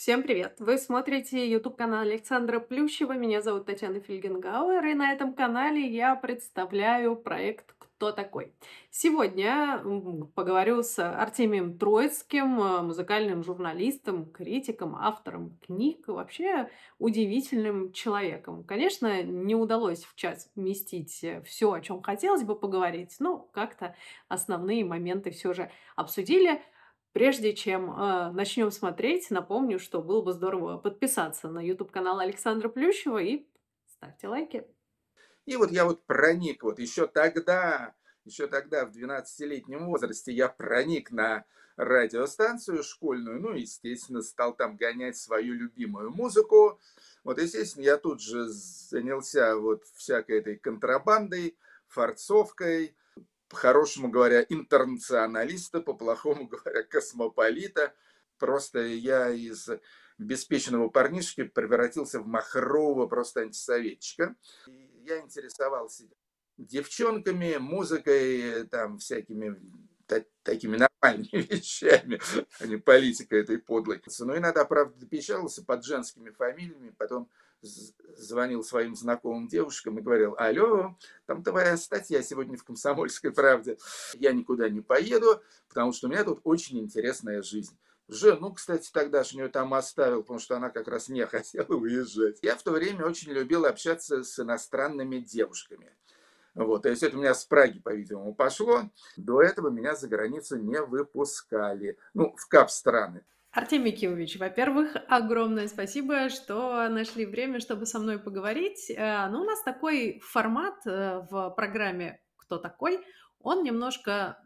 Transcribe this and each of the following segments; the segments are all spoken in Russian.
Всем привет! Вы смотрите YouTube-канал Александра Плющева. Меня зовут Татьяна Фельгенгауэр, и на этом канале я представляю проект «Кто такой?». Сегодня поговорю с Артемием Троицким, музыкальным журналистом, критиком, автором книг, вообще удивительным человеком. Конечно, не удалось в час вместить все, о чем хотелось бы поговорить, но как-то основные моменты все же обсудили. Прежде чем, начнем смотреть, напомню, что было бы здорово подписаться на YouTube-канал Александра Плющева и ставьте лайки. И вот я вот проник, вот еще тогда, в 12-летнем возрасте, я проник на радиостанцию школьную, ну, естественно, стал там гонять свою любимую музыку. Вот, естественно, я тут же занялся вот всякой этой контрабандой, форцовкой, по-хорошему говоря, интернационалиста, по-плохому говоря, космополита. Просто я из беспечного парнишки превратился в махрового просто антисоветчика. И я интересовался девчонками, музыкой, там, всякими такими нормальными вещами, а не политикой этой подлой. Но иногда, правда, печалился под женскими фамилиями, потом звонил своим знакомым девушкам и говорил: алло, там твоя статья сегодня в «Комсомольской правде». Я никуда не поеду, потому что у меня тут очень интересная жизнь. Жену, кстати, тогдашнюю там оставил, потому что она как раз не хотела уезжать. Я в то время очень любил общаться с иностранными девушками. Вот, то есть это у меня с Праги, по-видимому, пошло. До этого меня за границу не выпускали. Ну, в кап-страны. Артемий Кимович, во-первых, огромное спасибо, что нашли время, чтобы со мной поговорить. Ну, у нас такой формат в программе «Кто такой?». Он немножко,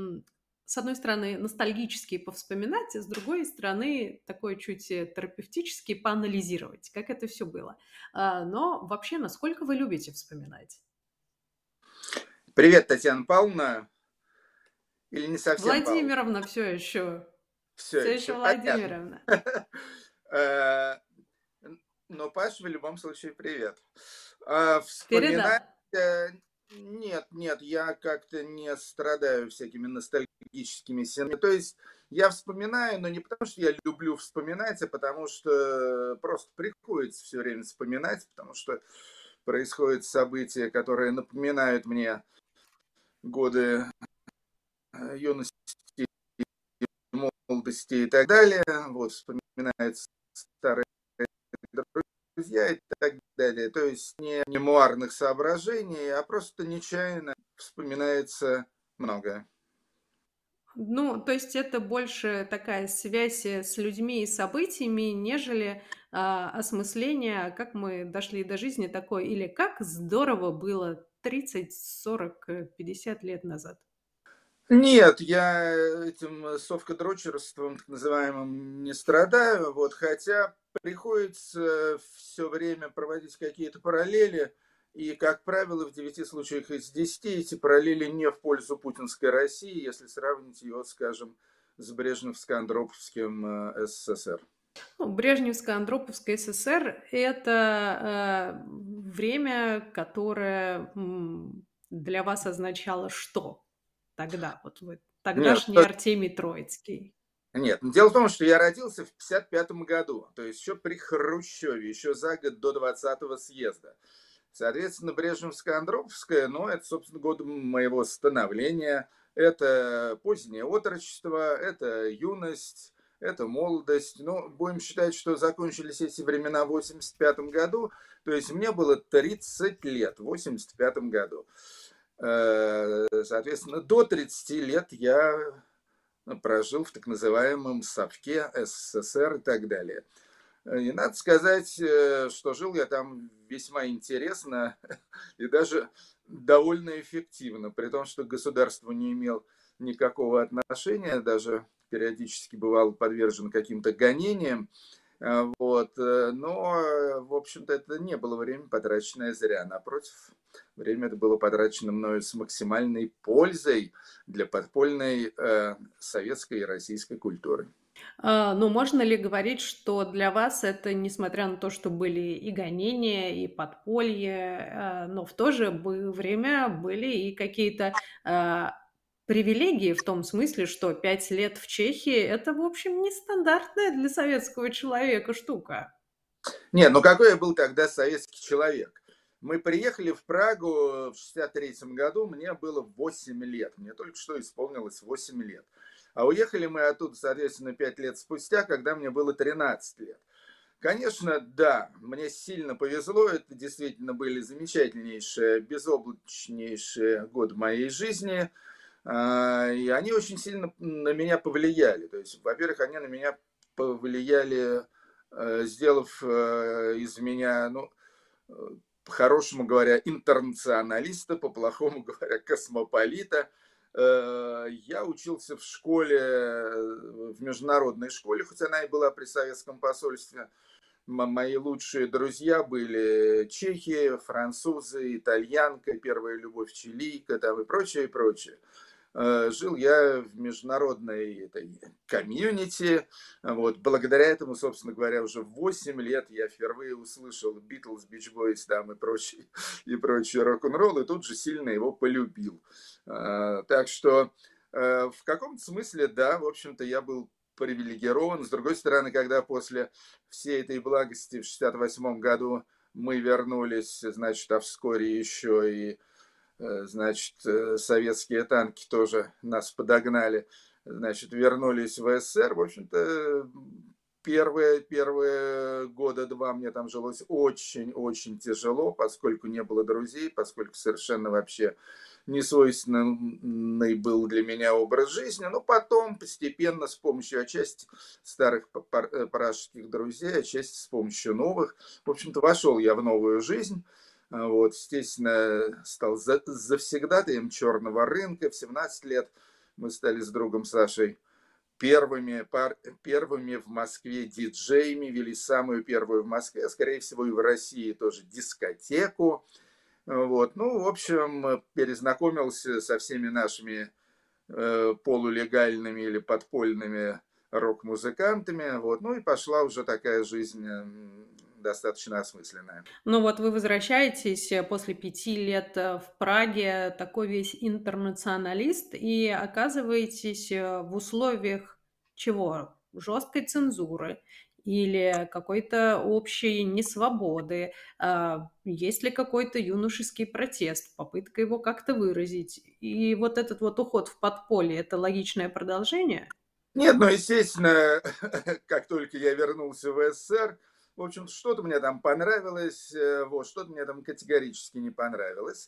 с одной стороны, ностальгический повспоминать, а с другой стороны, такой чуть терапевтический поанализировать, как это все было. Но вообще, насколько вы любите вспоминать? Привет, Татьяна Павловна. Или не совсем Павловна? Владимировна все еще. Все Все еще еще понятно. Владимировна. Э, Но, Паш, в любом случае, привет. Передам. Вспоминать... Нет, нет, я как-то не страдаю всякими ностальгическими синами. То есть я вспоминаю, но не потому, что я люблю вспоминать, а потому что просто приходится все время вспоминать, потому что происходят события, которые напоминают мне годы юности, молодости и так далее. Вот, вспоминаются старые друзья и так далее. То есть не мемуарных соображений, а просто нечаянно вспоминается многое. Ну, то есть это больше такая связь, с людьми и событиями, нежели, осмысление, как мы дошли до жизни такой, или как здорово было 30, 40, 50 лет назад. Нет, я этим совкодрочерством, так называемым, не страдаю, вот, хотя приходится все время проводить какие-то параллели, и, как правило, в 9 случаях из 10 эти параллели не в пользу путинской России, если сравнить ее, скажем, с Брежневско-Андроповским СССР. Ну, Брежневско-Андроповская ССР — это, время, которое, для вас означало что тогда? Вот вы Нет, тогдашний Артемий Троицкий. нет, но дело в том, что я родился в 1955 году, то есть еще при Хрущеве, еще за год до 20-го съезда. Соответственно, Брежневско-Андроповская, ну, это, собственно, годы моего становления, это позднее отрочество, это юность, это молодость. Ну, будем считать, что закончились эти времена в 85 году, то есть мне было 30 лет в 85 году. Соответственно, до 30 лет я прожил в так называемом совке СССР и так далее. И надо сказать, что жил я там весьма интересно и даже довольно эффективно, при том, что к государству не имел никакого отношения, даже периодически бывал подвержен каким-то гонениям. Вот. Но, в общем-то, это не было время, потраченное зря. Напротив, время это было потрачено мною с максимальной пользой для подпольной советской и российской культуры. Ну, можно ли говорить, что для вас это, несмотря на то, что были и гонения, и подполье, но в то же время были и какие-то, привилегии в том смысле, что 5 лет в Чехии — это, в общем, нестандартная для советского человека штука. Не, ну какой я был тогда советский человек? Мы приехали в Прагу в 63 году, мне было 8 лет. Мне только что исполнилось 8 лет. А уехали мы оттуда, соответственно, 5 лет спустя, когда мне было 13 лет. Конечно, да, мне сильно повезло. Это действительно были замечательнейшие, безоблачнейшие годы моей жизни. И они очень сильно на меня повлияли. То есть, во-первых, они на меня повлияли, сделав из меня, ну, э, по-хорошему говоря, интернационалиста, по-плохому говоря, космополита. Я учился в школе, в международной школе, хоть она и была при советском посольстве. Мои лучшие друзья были чехи, французы, итальянка, первая любовь чилийка там и прочее, и прочее. Жил я в международной этой комьюнити. Вот. Благодаря этому, собственно говоря, уже в 8 лет я впервые услышал Битлз, Бич Бойс там и прочий рок-н-ролл, и тут же сильно его полюбил. Так что в каком-то смысле, да, в общем-то, я был привилегирован. С другой стороны, когда после всей этой благости в 68 году мы вернулись, значит, а вскоре еще и значит, советские танки тоже нас подогнали, значит, вернулись в СССР. В общем-то, первые года два мне там жилось очень-очень тяжело, поскольку не было друзей, поскольку совершенно вообще несвойственный был для меня образ жизни. Но потом постепенно с помощью отчасти старых пражских друзей, отчасти с помощью новых, в общем-то, вошел я в новую жизнь. Вот, естественно, стал завсегдатаем черного рынка. В 17 лет мы стали с другом Сашей первыми в Москве диджеями, вели самую первую в Москве, а скорее всего и в России тоже дискотеку. Вот. Ну, в общем, перезнакомился со всеми нашими полулегальными или подпольными рок-музыкантами. Вот. Ну и пошла уже такая жизнь достаточно осмысленная. Ну вот вы возвращаетесь после 5 лет в Праге, такой весь интернационалист, и оказываетесь в условиях чего? Жесткой цензуры или какой-то общей несвободы? Есть ли какой-то юношеский протест, попытка его как-то выразить? И вот этот вот уход в подполье — это логичное продолжение? Нет, ну, естественно, как только я вернулся в СССР, в общем, что-то мне там понравилось, вот, что-то мне там категорически не понравилось.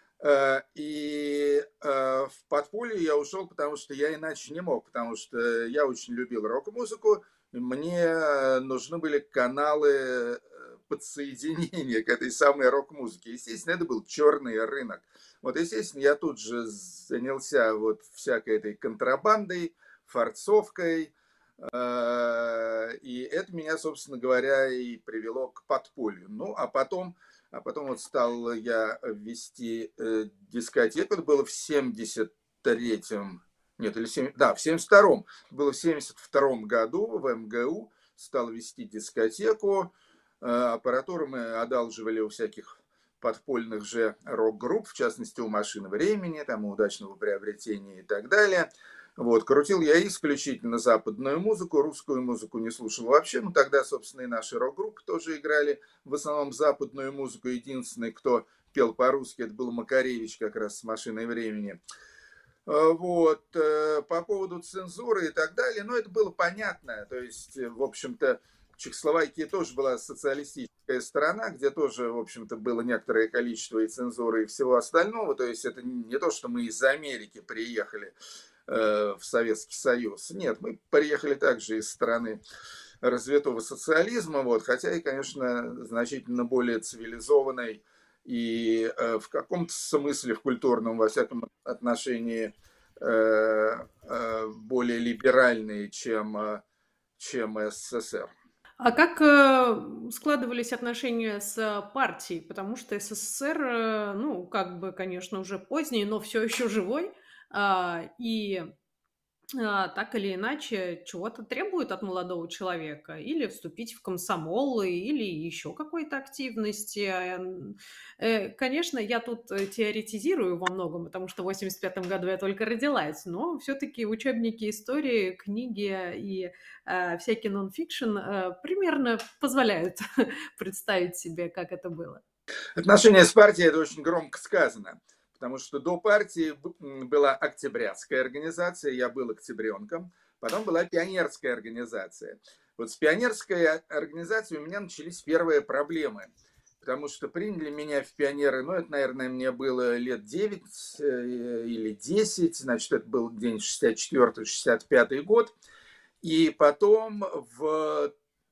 В подполье я ушел, потому что я иначе не мог, потому что я очень любил рок-музыку, и мне нужны были каналы подсоединения к этой самой рок-музыке. Естественно, это был черный рынок. Вот, естественно, я тут же занялся вот всякой этой контрабандой, форцовкой, и это меня, собственно говоря, и привело к подполью. Ну, а потом вот стал я вести дискотеку. Это было в 73-м, нет, или 7, да, в 72-м. Было в 72-м году в МГУ. Стал вести дискотеку. Аппаратуру мы одалживали у всяких подпольных же рок-групп, в частности, у «Машины времени», там, у «Удачного приобретения» и так далее. Вот, крутил я исключительно западную музыку, русскую музыку не слушал вообще. Ну, тогда, собственно, и наши рок-группы тоже играли в основном западную музыку. Единственный, кто пел по-русски, это был Макаревич как раз с «Машиной времени». Вот, по поводу цензуры и так далее, ну, это было понятно. То есть, в общем-то, Чехословакия тоже была социалистическая страна, где тоже, в общем-то, было некоторое количество и цензуры, и всего остального. То есть, это не то, что мы из Америки приехали в Советский Союз. Нет, мы приехали также из страны развитого социализма, вот, хотя и, конечно, значительно более цивилизованной и в каком-то смысле, в культурном, во всяком отношении, более либеральные, чем СССР. А как, складывались отношения с партией? Потому что СССР, ну, как бы, конечно, уже поздний, но все еще живой. И так или иначе чего-то требует от молодого человека. Или вступить в комсомол, или еще какой-то активности. Конечно, я тут теоретизирую во многом, потому что в 85 году я только родилась, но все-таки учебники истории, книги и всякий нон-фикшн примерно позволяют представить себе, как это было. Отношения с партией – это очень громко сказано, потому что до партии была октябрятская организация, я был октябренком, потом была пионерская организация. Вот с пионерской организацией у меня начались первые проблемы, потому что приняли меня в пионеры, ну, это, наверное, мне было лет 9 или 10, значит, это был день 64-65 год, и потом в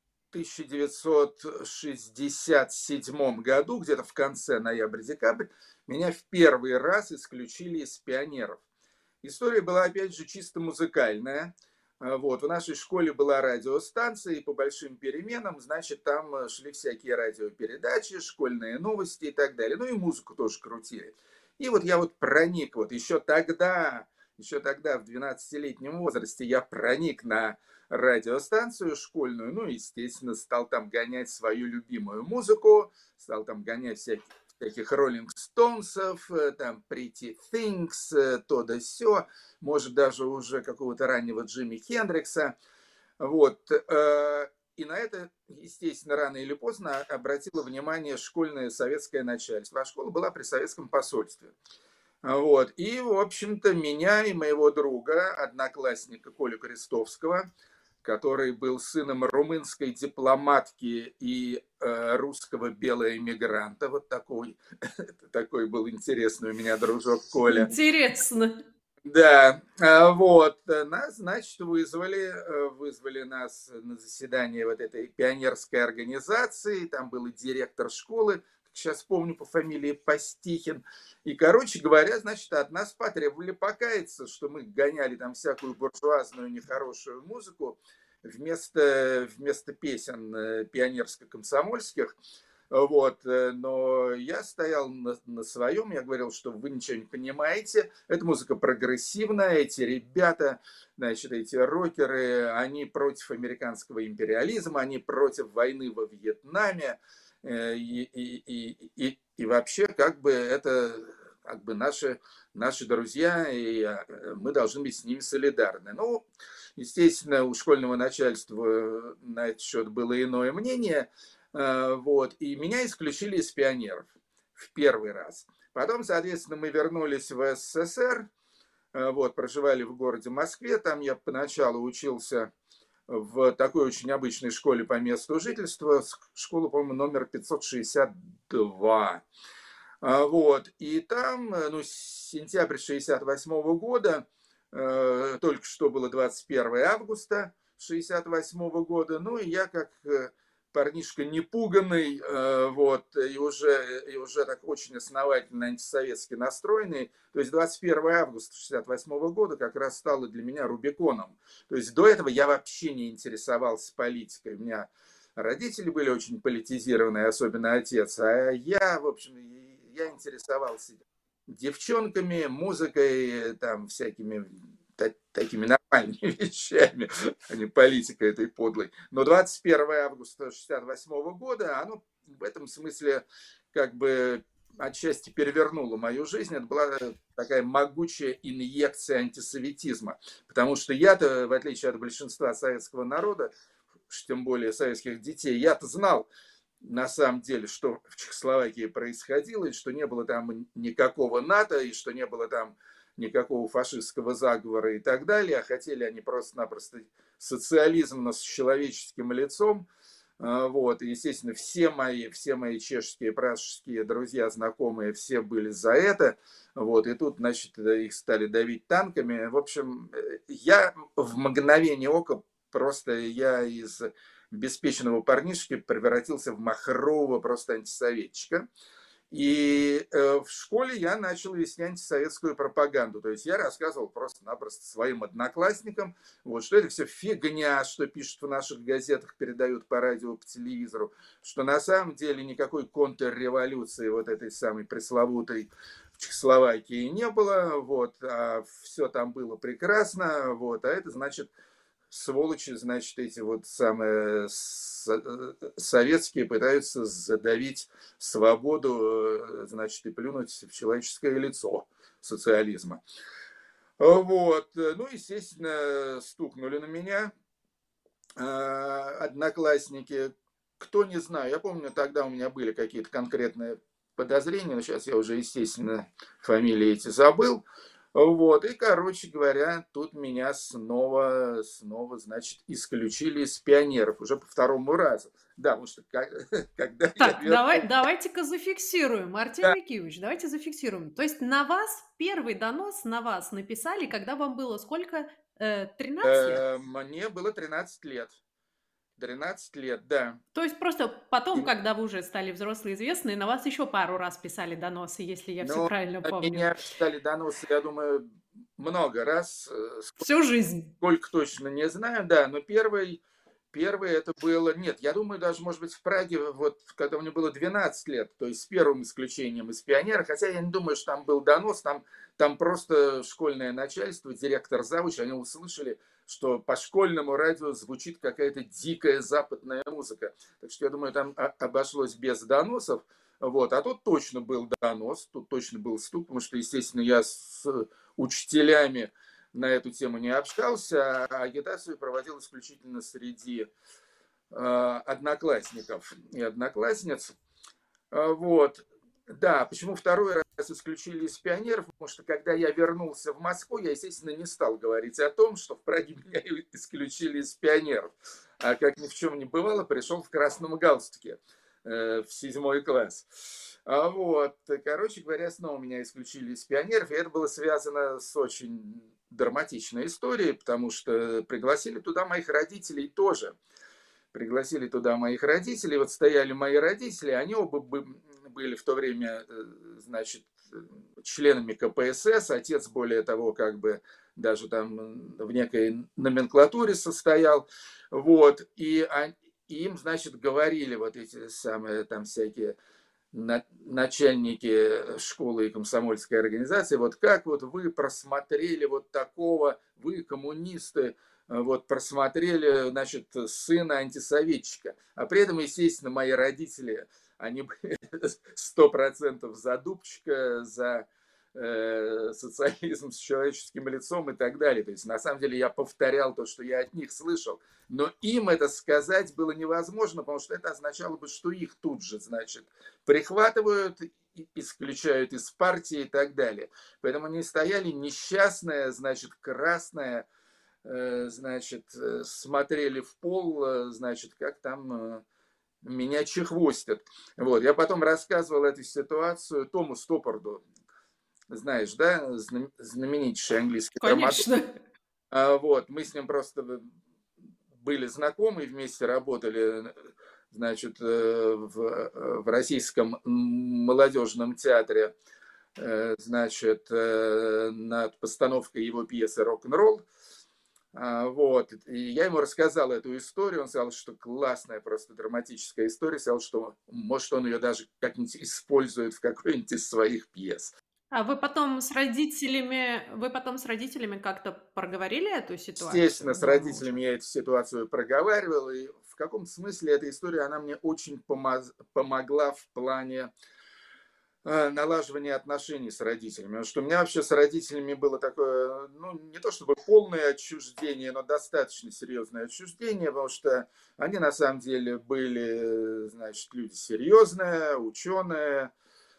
1967 году, где-то в конце ноября-декабрь, меня в первый раз исключили из пионеров. История была, опять же, чисто музыкальная. Вот. В нашей школе была радиостанция, и по большим переменам, значит, там шли всякие радиопередачи, школьные новости и так далее. Ну и музыку тоже крутили. И вот я вот проник, вот еще тогда, в 12-летнем возрасте, я проник на радиостанцию школьную, ну, естественно, стал там гонять свою любимую музыку, стал там гонять всяких Rolling Stones'ов, там Pretty Things, то да сё, может, даже уже какого-то раннего Джимми Хендрикса. Вот. И на это, естественно, рано или поздно обратило внимание школьное советское начальство. А школа была при советском посольстве. Вот. И, в общем-то, меня и моего друга, одноклассника Колю Крестовского, который был сыном румынской дипломатки и русского белоэмигранта. Вот такой был интересный у меня дружок Коля. Интересно. Да, вот, нас, значит, вызвали нас на заседание вот этой пионерской организации, там был и директор школы, сейчас помню по фамилии Пастихин, и, короче говоря, значит, от нас потребовали покаяться, что мы гоняли там всякую буржуазную нехорошую музыку вместо песен пионерско-комсомольских. Вот, но я стоял на своем, я говорил, что вы ничего не понимаете, эта музыка прогрессивная, эти ребята, значит, эти рокеры, они против американского империализма, они против войны во Вьетнаме, и вообще, как бы, это как бы наши друзья, и мы должны быть с ними солидарны. Ну, естественно, у школьного начальства на этот счет было иное мнение. Вот, и меня исключили из пионеров в первый раз. Потом, соответственно, мы вернулись в СССР, вот, проживали в городе Москве. Там я поначалу учился в такой очень обычной школе по месту жительства, школа, по-моему, номер 562. Вот, и там, ну, сентябрь 68 года, только что было 21 августа 68 года, ну, и я как парнишка непуганный, вот, и уже так очень основательно антисоветски настроенный. То есть 21 августа 68 года как раз стало для меня Рубиконом. То есть до этого я вообще не интересовался политикой. У меня родители были очень политизированные, особенно отец. А я, в общем, я интересовался девчонками, музыкой, там, всякими такими нормальными вещами, а не политикой этой подлой. Но 21 августа 1968 года, оно в этом смысле как бы отчасти перевернуло мою жизнь. Это была такая могучая инъекция антисоветизма. Потому что я-то, в отличие от большинства советского народа, тем более советских детей, я-то знал, на самом деле, что в Чехословакии происходило, и что не было там никакого НАТО, и что не было там никакого фашистского заговора и так далее, а хотели они просто-напросто социализм, но с человеческим лицом. Вот, и, естественно, все мои чешские, пражские друзья, знакомые, все были за это. Вот, и тут, значит, их стали давить танками. В общем, я в мгновение ока я из беспечного парнишки превратился в махрового просто антисоветчика. И в школе я начал вести антисоветскую пропаганду. То есть я рассказывал просто-напросто своим одноклассникам, вот, что это все фигня, что пишут в наших газетах, передают по радио, по телевизору, что на самом деле никакой контрреволюции вот этой самой пресловутой в Чехословакии не было, вот, а все там было прекрасно, вот, а это значит сволочи, значит, эти вот самые советские пытаются задавить свободу, значит, и плюнуть в человеческое лицо социализма. Вот. Ну, естественно, стукнули на меня одноклассники. Кто не знаю, я помню, тогда у меня были какие-то конкретные подозрения, но сейчас я уже, естественно, фамилии эти забыл. Вот, и, короче говоря, тут меня снова, значит, исключили из пионеров, уже по второму разу. Да, потому что когда я Так, вернулся... давайте-ка зафиксируем, Артем Якимович, давайте зафиксируем. То есть на вас первый донос на вас написали, когда вам было сколько? 13 лет? Мне было 13 лет. 13 лет, да. То есть просто потом, И, когда вы уже стали взрослые, известные, на вас еще пару раз писали доносы, если я все ну, правильно на помню. меня писали доносы, я думаю, много раз. Всю жизнь. Сколько точно не знаю, да, но первый это было, нет, я думаю, даже, может быть, в Праге, вот, когда мне было 12 лет, то есть с первым исключением из пионера, хотя я не думаю, что там был донос, там просто школьное начальство, директор завуч, они услышали, что по школьному радио звучит какая-то дикая западная музыка. Так что я думаю, там обошлось без доносов. Вот. А тут точно был донос, тут точно был стук, потому что, естественно, я с учителями на эту тему не общался, а агитацию проводил исключительно среди одноклассников и одноклассниц. Вот. Да, почему второй раз исключили из пионеров? Потому что когда я вернулся в Москву, я, естественно, не стал говорить о том, что в Праге меня исключили из пионеров. А как ни в чем не бывало, пришел в красном галстуке в 7 класс. Вот, короче говоря, снова меня исключили из пионеров, и это было связано с очень драматичной историей, потому что пригласили туда моих родителей тоже. Пригласили туда моих родителей, вот стояли мои родители, они оба были в то время, значит, членами КПСС, отец, более того, как бы даже там в некой номенклатуре состоял, вот, и им, значит, говорили вот эти самые там всякие начальники школы и комсомольской организации, вот как вот вы просмотрели вот такого, вы, коммунисты, вот просмотрели, значит, сына антисоветчика. А при этом, естественно, мои родители, они были 100% за Дубчика, за социализм с человеческим лицом и так далее. То есть, на самом деле, я повторял то, что я от них слышал. Но им это сказать было невозможно, потому что это означало бы, что их тут же, значит, прихватывают, исключают из партии и так далее. Поэтому они стояли несчастная, значит, красная, значит, смотрели в пол, значит, как там меня чехвостят. Вот. Я потом рассказывал эту ситуацию Тому Стоппарду, знаешь, да, знаменитейший английский драматург. Конечно. Вот, мы с ним просто были знакомы, вместе работали, значит, в Российском молодежном театре, значит, над постановкой его пьесы «Рок-н-ролл». Вот. И я ему рассказал эту историю, он сказал, что классная просто драматическая история, сказал, что может он ее даже как-нибудь использует в какой-нибудь из своих пьес. А вы потом с родителями как-то проговорили эту Естественно, ситуацию с дома родителями уже? я эту ситуацию проговаривал, и в каком-то смысле эта история, она мне очень помогла в плане налаживания отношений с родителями. Потому что у меня вообще с родителями было такое, ну, не то чтобы полное отчуждение, но достаточно серьезное отчуждение, потому что они на самом деле были, значит, люди серьезные, ученые,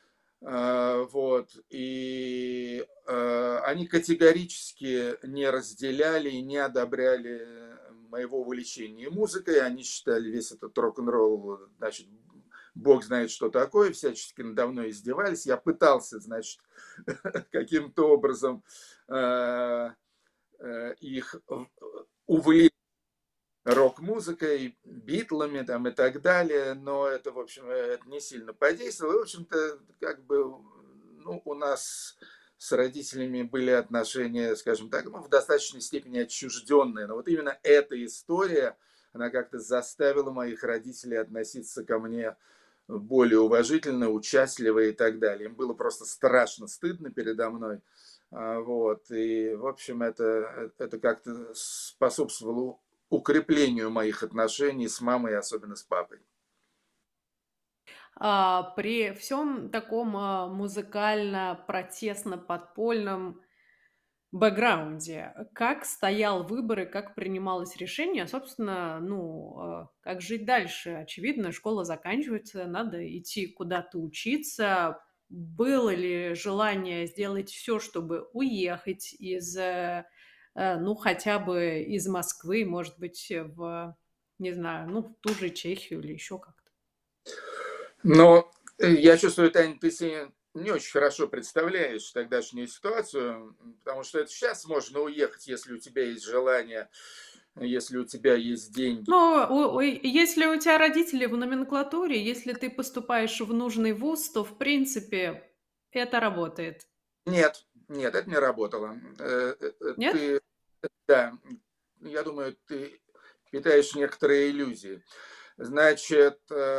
вот, и они категорически не разделяли и не одобряли моего увлечения музыкой, они считали весь этот рок-н-ролл, значит, бог знает, что такое, всячески надо мной издевались. Я пытался, значит, каким-то образом их увлечь рок-музыкой, Битлами там и так далее, но это, в общем, это не сильно подействовало. В общем-то, как бы, ну, у нас с родителями были отношения, скажем так, ну, в достаточной степени отчужденные. Но вот именно эта история, она как-то заставила моих родителей относиться ко мне более уважительно, участливо и так далее. Им было просто страшно стыдно передо мной. Вот. И, в общем, это как-то способствовало укреплению моих отношений с мамой, особенно с папой. При всем таком, музыкально-протестно-подпольном бэкграунде, как стоял выбор и как принималось решение, собственно, ну, как жить дальше? Очевидно, школа заканчивается, надо идти куда-то учиться. Было ли желание сделать все, чтобы уехать из, ну, хотя бы из Москвы, может быть, в, не знаю, ну, в ту же Чехию или еще как-то? Но я чувствую, Таня, ты себе не очень хорошо представляешь тогдашнюю ситуацию, потому что это сейчас можно уехать, если у тебя есть желание, если у тебя есть деньги. Ну, если у тебя родители в номенклатуре, если ты поступаешь в нужный вуз, то, в принципе, это работает. Нет, нет, это не работало. Нет? Ты, да, я думаю, ты питаешь некоторые иллюзии. Значит,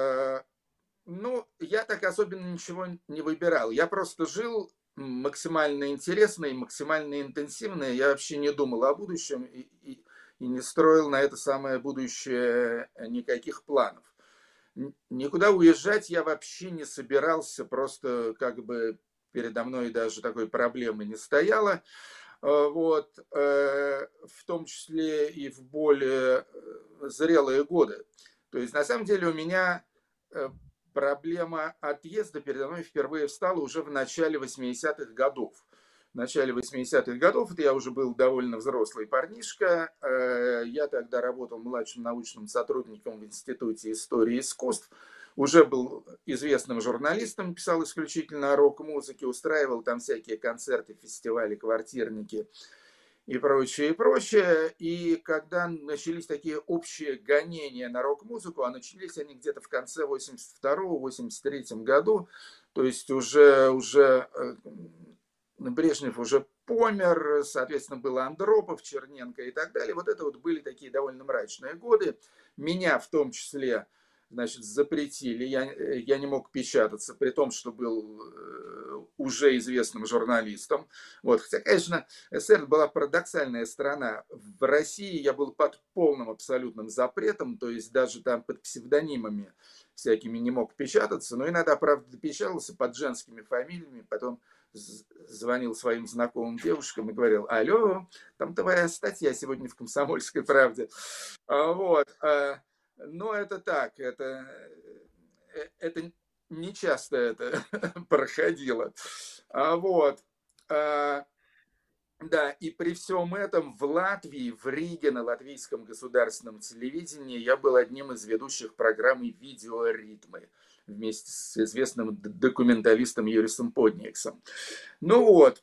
ну, я так особенно ничего не выбирал. Я просто жил максимально интересно и максимально интенсивно. Я вообще не думал о будущем и не строил на это самое будущее никаких планов. Никуда уезжать я вообще не собирался, просто как бы передо мной даже такой проблемы не стояло. Вот, в том числе и в более зрелые годы. То есть, на самом деле, у меня э, проблема отъезда передо мной впервые встала уже в начале 80-х годов. В начале 80-х годов, это я уже был довольно взрослый парнишка, я тогда работал младшим научным сотрудником в Институте истории искусств, уже был известным журналистом, писал исключительно о рок-музыке, устраивал там всякие концерты, фестивали, квартирники и прочее, и прочее. И когда начались такие общие гонения на рок-музыку, а начались они где-то в конце 82-83 году, то есть уже Брежнев уже помер, соответственно, был Андропов, Черненко и так далее. Вот это вот были такие довольно мрачные годы. Меня в том числе, значит, запретили. Я не мог печататься, при том, что был уже известным журналистом. Вот. Хотя, конечно, СССР была парадоксальная страна. В России я был под полным абсолютным запретом, то есть даже там под псевдонимами всякими не мог печататься, но иногда, правда, печатался под женскими фамилиями, потом звонил своим знакомым девушкам и говорил: алло, там твоя статья сегодня в «Комсомольской правде». Вот. Но это так, это не часто это проходило. Вот. А, Да, и при всем этом в Латвии, в Риге, на латвийском государственном телевидении я был одним из ведущих программы «Видеоритмы» вместе с известным документалистом Юрисом Подниксом. Ну вот,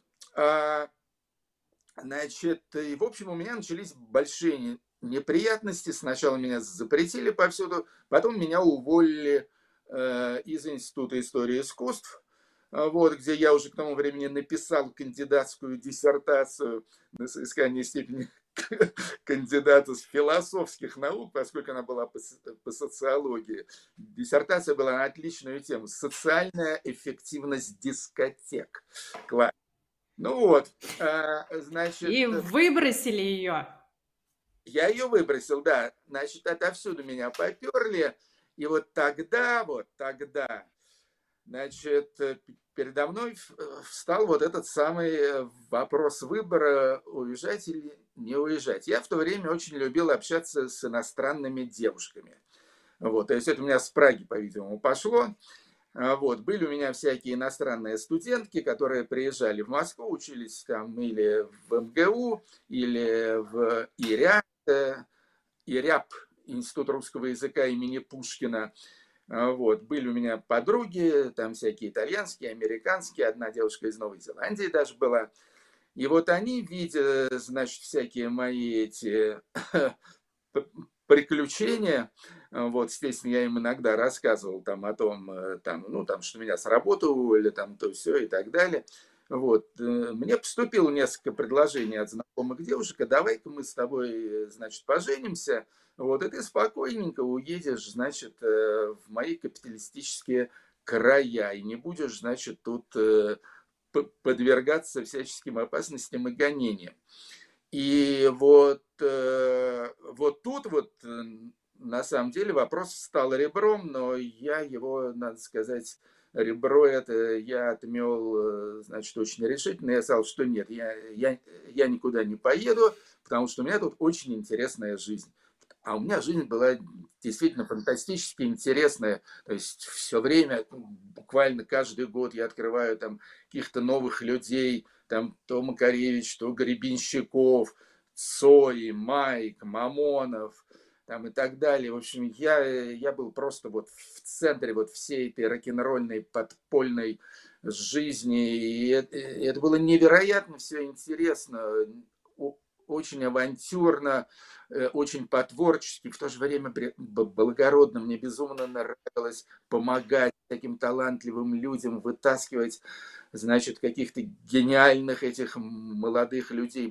значит, и в общем у меня начались большие неприятности. Сначала меня запретили повсюду, потом меня уволили из Института истории искусств, вот, где я уже к тому времени написал кандидатскую диссертацию на соискание степени кандидата с философских наук, поскольку она была по социологии. Диссертация была на отличную тему: социальная эффективность дискотек. Класс. Ну вот, значит, И выбросили ее. я ее выбросил, да. Значит, отовсюду меня поперли. И вот тогда, значит, передо мной встал вот этот самый вопрос выбора, уезжать или не уезжать. Я в то время очень любил общаться с иностранными девушками. Вот, то есть это у меня с Праги, по-видимому, пошло. Вот, были у меня всякие иностранные студентки, которые приезжали в Москву, учились там или в МГУ, или в ИРЯП, Институт русского языка имени Пушкина. Вот, были у меня подруги, там всякие итальянские, американские, одна девушка из Новой Зеландии даже была. И вот они, видя, значит, всякие мои эти приключения. Вот, естественно, я им иногда рассказывал там о том, там, ну, там, что меня с работы уволили, там, то все и так далее. Вот. Мне поступило несколько предложений от знакомых девушек, а давай-ка мы с тобой, значит, поженимся, вот, и ты спокойненько уедешь, значит, в мои капиталистические края, и не будешь, значит, тут подвергаться всяческим опасностям и гонениям. И вот, вот тут вот на самом деле вопрос стал ребром, но я его, надо сказать, ребро это я отмел, значит, очень решительно. Я сказал, что нет, я никуда не поеду, потому что у меня тут очень интересная жизнь. А у меня жизнь была действительно фантастически интересная. То есть все время, буквально каждый год я открываю там каких-то новых людей, там то Макаревич, то Гребенщиков, Цой, Майк, Мамонов, там и так далее. В общем, я был просто вот в центре вот всей этой рок-н-ролльной подпольной жизни. И это было невероятно все интересно, очень авантюрно, очень по-творчески, в то же время благородно. Мне безумно нравилось помогать таким талантливым людям, вытаскивать, значит, каких-то гениальных этих молодых людей.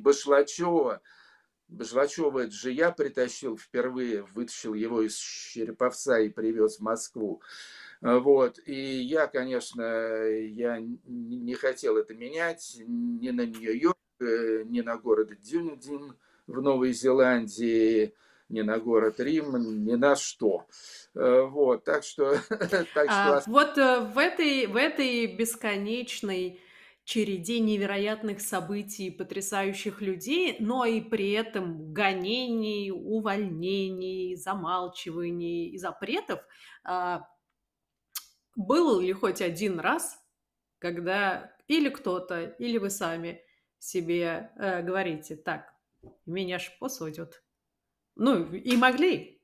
Башлачева, это же я притащил впервые, вытащил его из Череповца и привез в Москву. Вот. И я, конечно, я не хотел это менять ни на Нью-Йорк, ни на город Дюнедин в Новой Зеландии, ни на город Рим, ни на что. Вот. Так что... Так что... Вот в этой бесконечной череде невероятных событий, потрясающих людей, но и при этом гонений, увольнений, замалчиваний и запретов, а, был ли хоть один раз, когда или кто-то, или вы сами себе говорите: так, меня ж посадят. Ну, и могли.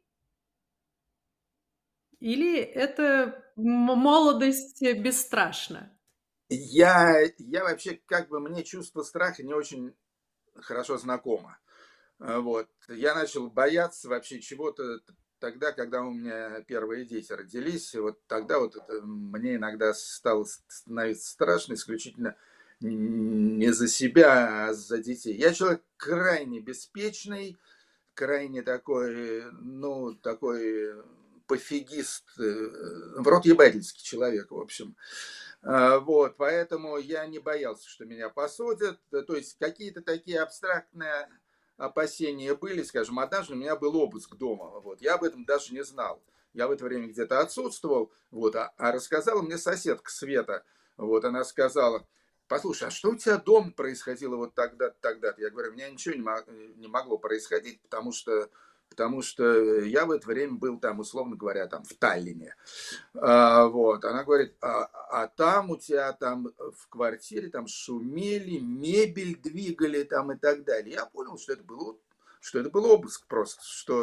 Или это молодость бесстрашна? Я вообще, как бы, мне чувство страха не очень хорошо знакомо. Вот. Я начал бояться вообще чего-то тогда, когда у меня первые дети родились. И вот тогда вот это мне иногда стало становиться страшно исключительно не за себя, а за детей. Я человек крайне беспечный, крайне такой, ну, такой пофигист, в рот ебательский человек, в общем. Вот, поэтому я не боялся, что меня посадят. То есть какие-то такие абстрактные опасения были, скажем, однажды у меня был обыск дома, вот, я об этом даже не знал. Я в это время где-то отсутствовал, вот, а рассказала мне соседка Света, вот, она сказала: послушай, а что у тебя дома происходило вот тогда-то, тогда-то? Я говорю, у меня ничего не могло происходить, потому что я в это время был там, условно говоря, там в Таллине. Вот. Она говорит, а там у тебя там в квартире там шумели, мебель двигали там и так далее. Я понял, что это был обыск просто,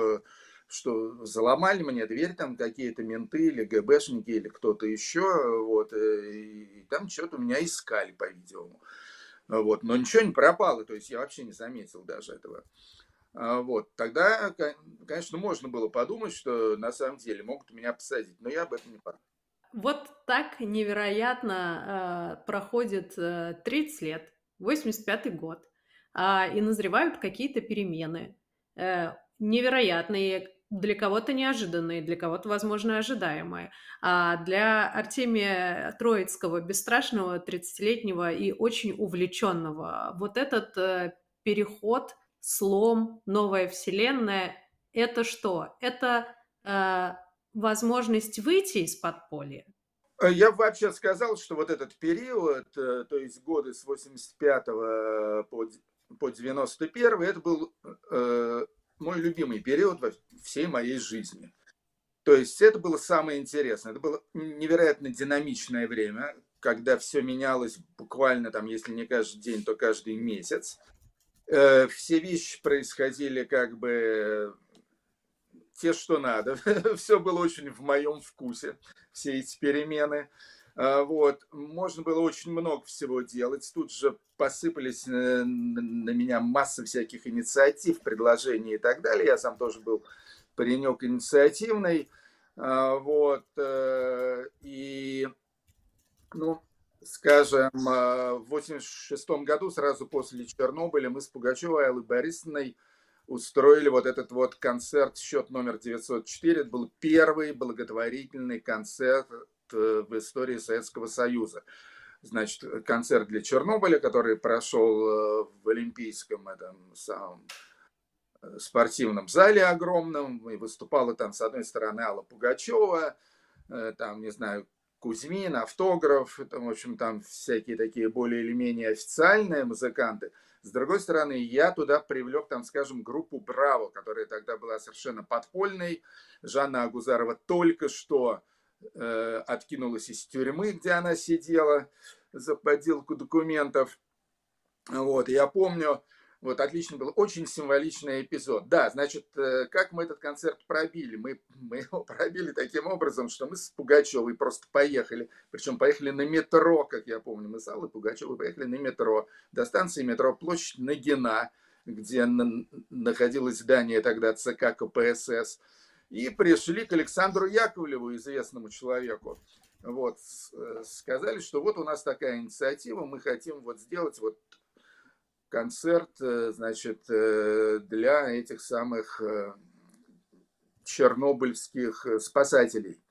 что заломали мне дверь там какие-то менты или ГБшники или кто-то еще, вот, и там что-то у меня искали, по-видимому. Вот. Но ничего не пропало, то есть я вообще не заметил даже этого. Вот. Тогда, конечно, можно было подумать, что на самом деле могут меня посадить, но я об этом не подумал. Вот так невероятно проходит 30 лет, 85-й год, и назревают какие-то перемены. Невероятные, для кого-то неожиданные, для кого-то, возможно, ожидаемые. А для Артемия Троицкого, бесстрашного, 30-летнего и очень увлеченного, вот этот переход, слом, новая вселенная, это что? Это возможность выйти из подполья? Я бы вообще сказал, что вот этот период, то есть годы с 85 по 91, это был мой любимый период во всей моей жизни. То есть это было самое интересное. Это было невероятно динамичное время, когда все менялось буквально там, если не каждый день, то каждый месяц. Все вещи происходили как бы те, что надо. Все было очень в моем вкусе, все эти перемены. Вот. Можно было очень много всего делать. Тут же посыпались на меня масса всяких инициатив, предложений и так далее. Я сам тоже был паренек инициативный. Вот. И, ну, скажем, в 86 году, сразу после Чернобыля, мы с Пугачевой Аллой Борисовной устроили вот этот вот концерт «Счет номер 904». Это был первый благотворительный концерт в истории Советского Союза. Значит, концерт для Чернобыля, который прошел в Олимпийском этом самом спортивном зале огромном. И выступала там, с одной стороны, Алла Пугачева, там, не знаю, Кузьмин, Автограф, там, в общем, там всякие такие более или менее официальные музыканты. С другой стороны, я туда привлек, там, скажем, группу «Браво», которая тогда была совершенно подпольной. Жанна Агузарова только что откинулась из тюрьмы, где она сидела за подделку документов. Вот, я помню, вот отлично был, очень символичный эпизод. Да, значит, как мы этот концерт пробили? Мы его пробили таким образом, что мы с Пугачевой просто поехали. Причем поехали на метро, как я помню. Мы с Аллой Пугачевой поехали на метро. До станции метро Площадь Нагина, где находилось здание тогда ЦК КПСС. И пришли к Александру Яковлеву, известному человеку. Вот, сказали, что вот у нас такая инициатива, мы хотим вот сделать вот концерт, значит, для этих самых чернобыльских спасателей.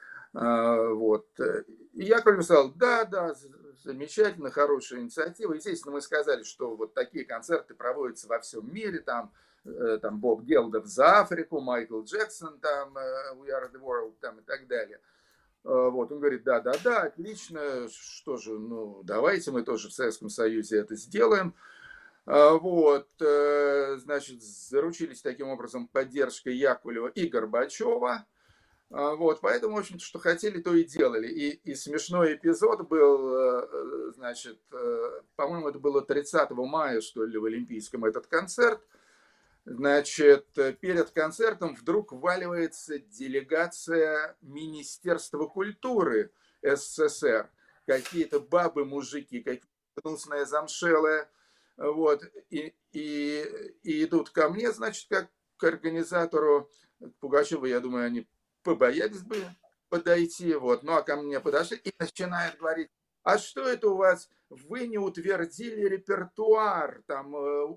Вот. И Яковлев сказал, да, замечательно, хорошая инициатива. Естественно, мы сказали, что вот такие концерты проводятся во всем мире, там Боб Гелдов за Африку, Майкл Джексон, там We Are The World, там и так далее. Вот, он говорит, да, отлично, что же, ну, давайте мы тоже в Советском Союзе это сделаем. Вот, значит, заручились таким образом поддержкой Яковлева и Горбачева. Вот, поэтому, в общем-то, что хотели, то и делали. И смешной эпизод был, значит, по-моему, это было 30 мая, что ли, в Олимпийском этот концерт. Значит, перед концертом вдруг вваливается делегация Министерства культуры СССР. Какие-то бабы, мужики, какие-то гнусные замшелые. Вот, и идут ко мне, значит, как к организатору Пугачева, я думаю, они побоялись бы подойти, вот, ну, а ко мне подошли и начинают говорить, а что это у вас, вы не утвердили репертуар, там,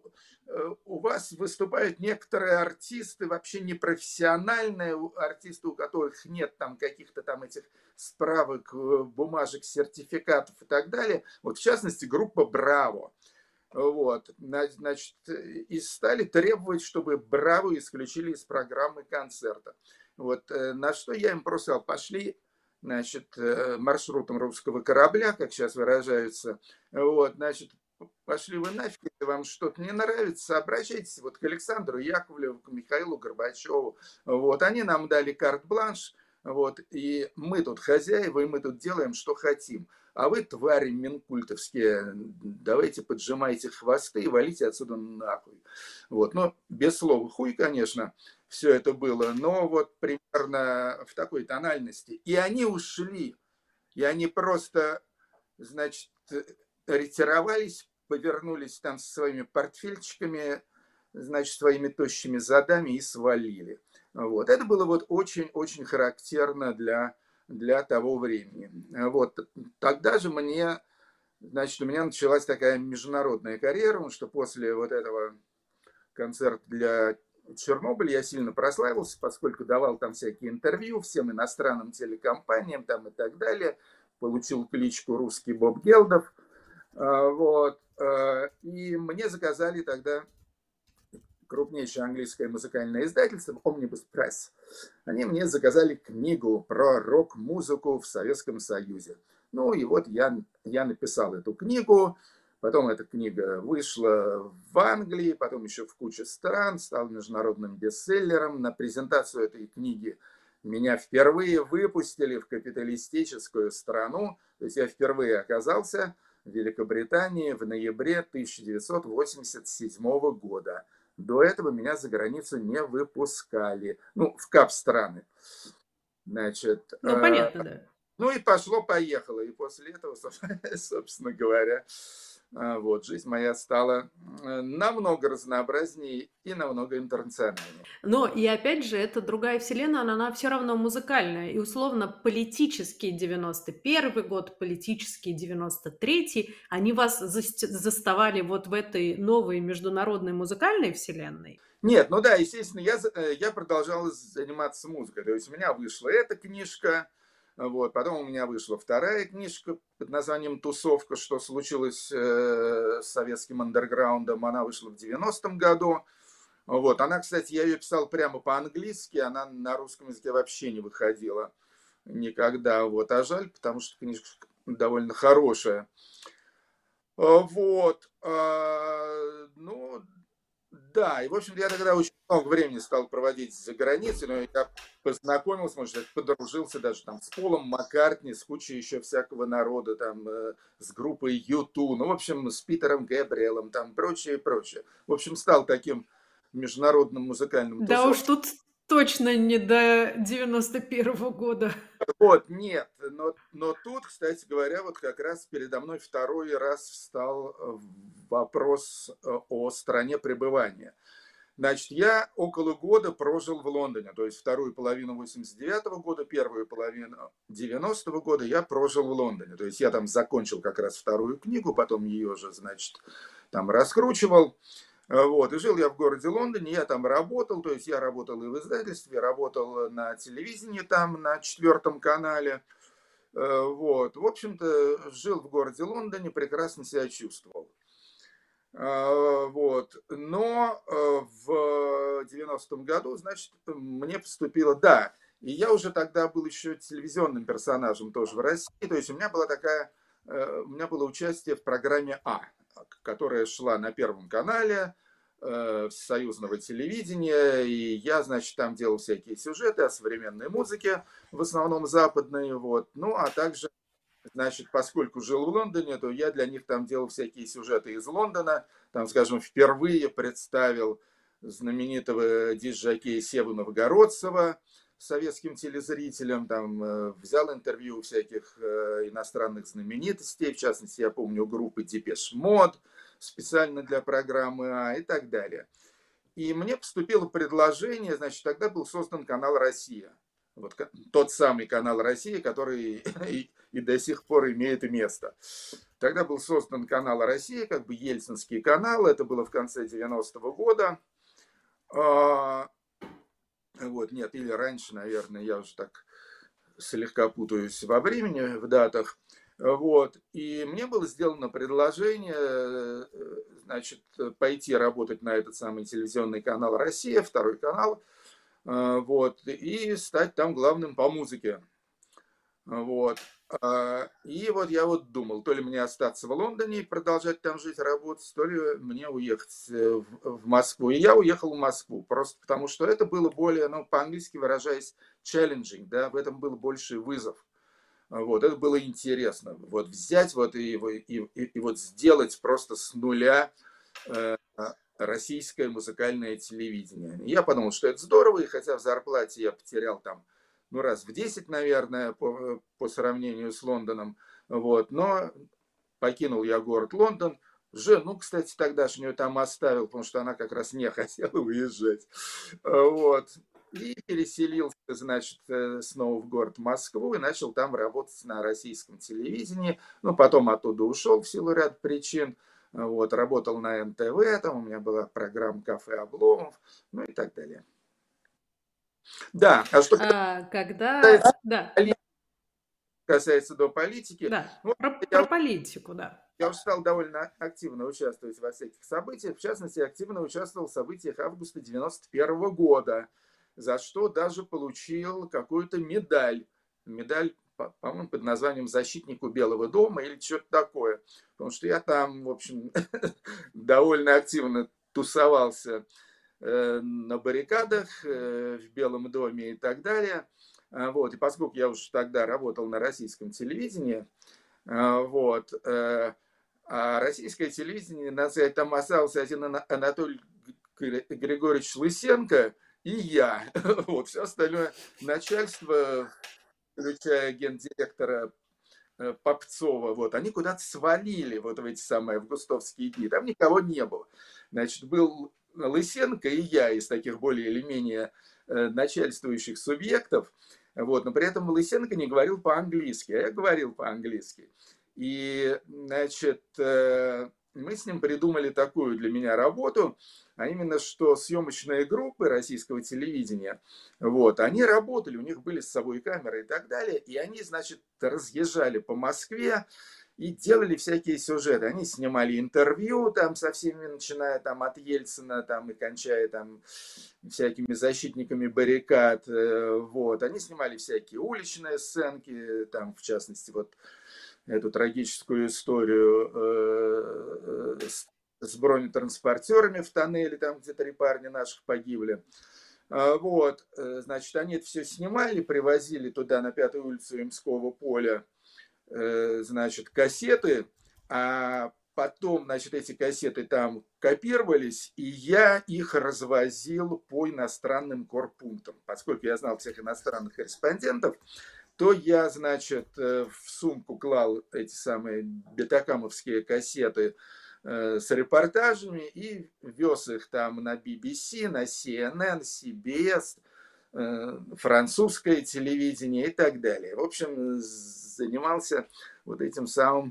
у вас выступают некоторые артисты, вообще непрофессиональные артисты, у которых нет там каких-то там этих справок, бумажек, сертификатов и так далее, вот, в частности, группа «Браво». Вот, значит, и стали требовать, чтобы «Браво» исключили из программы концерта. Вот, на что я им просто сказал, пошли, значит, маршрутом русского корабля, как сейчас выражаются, вот, значит, пошли вы нафиг, если вам что-то не нравится, обращайтесь вот к Александру Яковлеву, к Михаилу Горбачеву, вот, они нам дали карт-бланш, вот, и мы тут хозяева, и мы тут делаем, что хотим. А вы, твари минкультовские, давайте поджимайте хвосты и валите отсюда нахуй. Вот. Но без слова хуй, конечно, все это было, но вот примерно в такой тональности. И они ушли, и они просто, значит, ретировались, повернулись там со своими портфельчиками, значит, своими тощими задами и свалили. Вот. Это было вот очень-очень характерно для того времени. Вот. Тогда же мне, значит, у меня началась такая международная карьера, потому что после вот этого концерта для Чернобыля я сильно прославился, поскольку давал там всякие интервью всем иностранным телекомпаниям там и так далее. Получил кличку «Русский Боб Гелдов». Вот. И мне заказали тогда крупнейшее английское музыкальное издательство Omnibus Press. Они мне заказали книгу про рок-музыку в Советском Союзе. Ну и вот я написал эту книгу. Потом эта книга вышла в Англии, потом еще в куче стран, стал международным бестселлером. На презентацию этой книги меня впервые выпустили в капиталистическую страну. То есть я впервые оказался в Великобритании в ноябре 1987 года. До этого меня за границу не выпускали. Ну, в КАП-страны. Значит, Ну, понятно, да. ну и пошло-поехало. И после этого, собственно говоря, Вот, жизнь моя стала намного разнообразнее и намного интернациональнее. Но и опять же, это другая вселенная, но она все равно музыкальная. И условно политический 91 год, политический 93, они вас заставали вот в этой новой международной музыкальной вселенной? Нет, ну да, естественно, я продолжал заниматься музыкой. То есть у меня вышла эта книжка, вот, потом у меня вышла вторая книжка под названием «Тусовка. Что случилось с советским андерграундом». Она вышла в 90-м году. Вот, она, кстати, я ее писал прямо по-английски, она на русском языке вообще не выходила никогда. Вот, а жаль, потому что книжка довольно хорошая. Вот, ну, да, и, в общем-то, я тогда очень много времени стал проводить за границей, но я познакомился, может, я подружился даже там с Полом Маккартни, с кучей еще всякого народа, там, с группой U2, ну, в общем, с Питером Гэбриэлом, там, прочее, и прочее. В общем, стал таким международным музыкальным Да уж тусовщиком. тут точно не до 91 года. Вот, нет, но тут, кстати говоря, вот как раз передо мной второй раз встал вопрос о стране пребывания. Значит, я около года прожил в Лондоне, то есть вторую половину 89 года, первую половину 90 года я прожил в Лондоне. То есть я там закончил как раз вторую книгу, потом ее же, значит, там раскручивал. Вот, и жил я в городе Лондоне, я там работал, то есть я работал и в издательстве, работал на телевидении там, на 4 канале. Вот, в общем-то, жил в городе Лондоне, прекрасно себя чувствовал. Вот. Но в 90-м году, значит, мне поступило, да, и я уже тогда был еще телевизионным персонажем тоже в России, то есть у меня было участие в программе «А», которая шла на Первом канале союзного телевидения, и я, значит, там делал всякие сюжеты о современной музыке, в основном западной, вот, ну, а также, значит, поскольку жил в Лондоне, то я для них там делал всякие сюжеты из Лондона. Там, скажем, впервые представил знаменитого диск-жокея Севу Новгородцева советским телезрителям. Там взял интервью у всяких иностранных знаменитостей. В частности, я помню группы Депеш Мод специально для программы А и так далее. И мне поступило предложение, значит, тогда был создан канал «Россия». Вот тот самый канал «Россия», который и до сих пор имеет место. Тогда был создан канал «Россия», как бы ельцинский канал, это было в конце 90-го года. Вот, нет, или раньше, наверное, я уже так слегка путаюсь во времени, в датах. Вот, и мне было сделано предложение, значит, пойти работать на этот самый телевизионный канал «Россия», второй канал, вот, и стать там главным по музыке. Вот. И вот я вот думал, то ли мне остаться в Лондоне и продолжать там жить, работать, то ли мне уехать в Москву. И я уехал в Москву, просто потому что это было более, ну, по-английски выражаясь, challenging, да, в этом был больше вызов. Вот, это было интересно. Вот взять вот и вот сделать просто с нуля российское музыкальное телевидение. И я подумал, что это здорово, и хотя в зарплате я потерял там, ну, раз в 10, наверное, по сравнению с Лондоном, вот, но покинул я город Лондон, жену, кстати, тогдашнюю там оставил, потому что она как раз не хотела уезжать, вот, и переселился, значит, снова в город Москву и начал там работать на российском телевидении, ну, потом оттуда ушел в силу ряда причин, вот, работал на НТВ, там у меня была программа «Кафе Обломов», ну и так далее. Да, а что Когда... Да, касается до политики, да, ну, про политику, да. я уже стал довольно активно участвовать во всяких событиях. В частности, активно участвовал в событиях августа 91 года, за что даже получил какую-то медаль. Медаль, по-моему, под названием «Защитнику Белого дома» или что-то такое. Потому что я там, в общем, довольно активно тусовался на баррикадах, в Белом доме и так далее. Вот. И поскольку я уже тогда работал на российском телевидении, вот, а российское телевидение, надо сказать, там остался один Анатолий Григорьевич Лысенко и я. Вот, все остальное начальство, включая гендиректора Попцова, вот, они куда-то свалили вот в эти самые августовские дни, там никого не было. Значит, был Лысенко и я из таких более или менее начальствующих субъектов, вот, но при этом Лысенко не говорил по-английски, а я говорил по-английски. И, значит, мы с ним придумали такую для меня работу, а именно, что съемочные группы российского телевидения, вот, они работали, у них были с собой камеры и так далее, и они, значит, разъезжали по Москве и делали всякие сюжеты. Они снимали интервью там со всеми, начиная там от Ельцина там, и кончая там всякими защитниками баррикад. Вот. Они снимали всякие уличные сценки, там, в частности, вот эту трагическую историю с бронетранспортерами в тоннеле, там где 3 парня наших погибли. Вот, значит, они это все снимали, привозили туда, на 5-ю улицу Имского поля, значит, кассеты, а потом, значит, эти кассеты там копировались, и я их развозил по иностранным корпунктам. Поскольку я знал всех иностранных корреспондентов, то я, значит, в сумку клал эти самые бетакамовские кассеты с репортажами и вез их там на BBC, на CNN, CBS, французское телевидение и так далее. В общем, занимался вот этим самым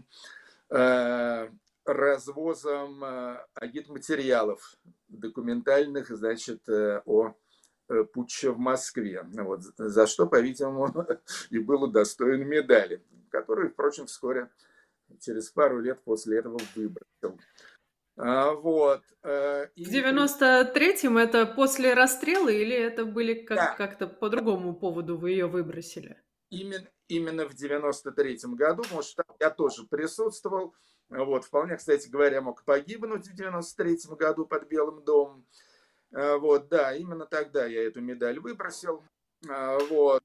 развозом агитматериалов документальных, значит, о путче в Москве. Вот, за что, по-видимому, и был удостоен медали, которую, впрочем, вскоре, через пару лет после этого выбросил. Вот. В 93-м это после расстрела или это были Да, как-то по другому поводу вы ее выбросили? именно в 93-м году, может, там я тоже присутствовал. Вот, вполне, кстати говоря, мог погибнуть в 93-м году под Белым домом. Вот, да, именно тогда я эту медаль выбросил. Вот.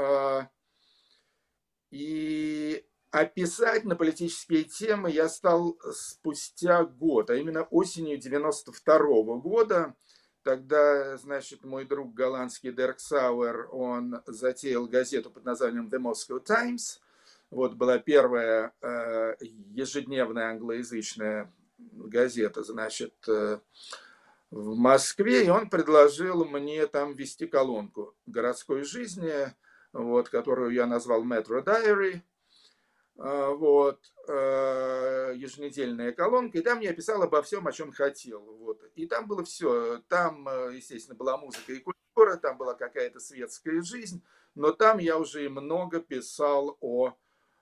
И описать на политические темы я стал спустя год, а именно осенью 92-го года. Тогда, значит, мой друг голландский Дерк Сауэр, он затеял газету под названием The Moscow Times. Вот была первая ежедневная англоязычная газета, значит, в Москве, и он предложил мне там вести колонку городской жизни, вот, которую я назвал Metro Diary, вот, еженедельная колонка, и там я писал обо всем, о чем хотел, вот, и там было все, там, естественно, была музыка и культура, там была какая-то светская жизнь, но там я уже и много писал о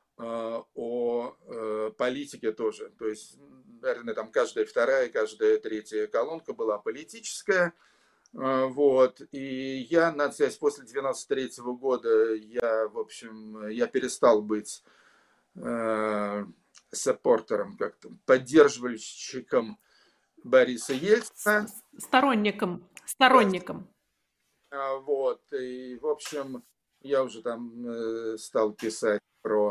политике тоже. То есть, наверное, там каждая вторая, каждая третья колонка была политическая. Вот. И я, надо сказать, после 93-го года я, в общем, я перестал быть саппортером, как-то поддерживальщиком Бориса Ельцина. Сторонником. Вот. И, в общем, я уже там стал писать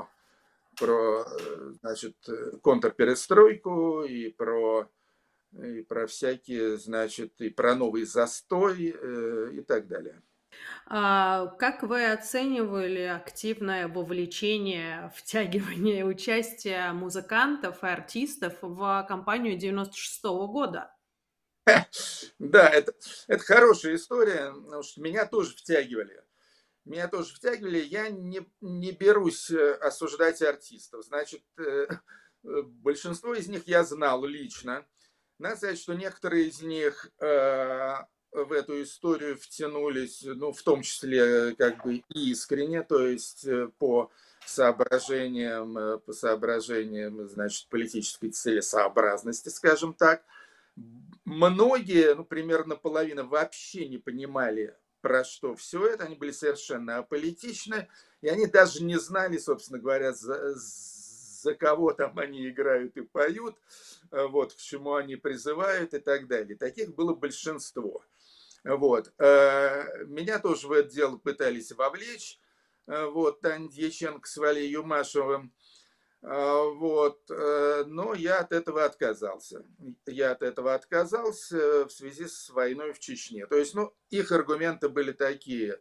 значит, контрперестройку и про всякие, значит, и про новый застой и так далее. Как вы оценивали активное вовлечение, втягивание участия музыкантов и артистов в кампанию 96-го года? Да, это хорошая история, потому что меня тоже втягивали. Меня тоже втягивали. Я не берусь осуждать артистов. Значит, большинство из них я знал лично. Надо сказать, что некоторые из них в эту историю втянулись, ну, в том числе, как бы искренне, то есть по соображениям, значит, политической целесообразности, скажем так. Многие, ну, примерно половина, вообще не понимали, про что все это. Они были совершенно аполитичны, и они даже не знали, собственно говоря, за кого там они играют и поют, вот, к чему они призывают и так далее. Таких было большинство. Вот. Меня тоже в это дело пытались вовлечь. Вот, Таня Дьяченко с Валей Юмашевым. Вот. Но я от этого отказался. Я от этого отказался в связи с войной в Чечне. То есть, ну, их аргументы были такие.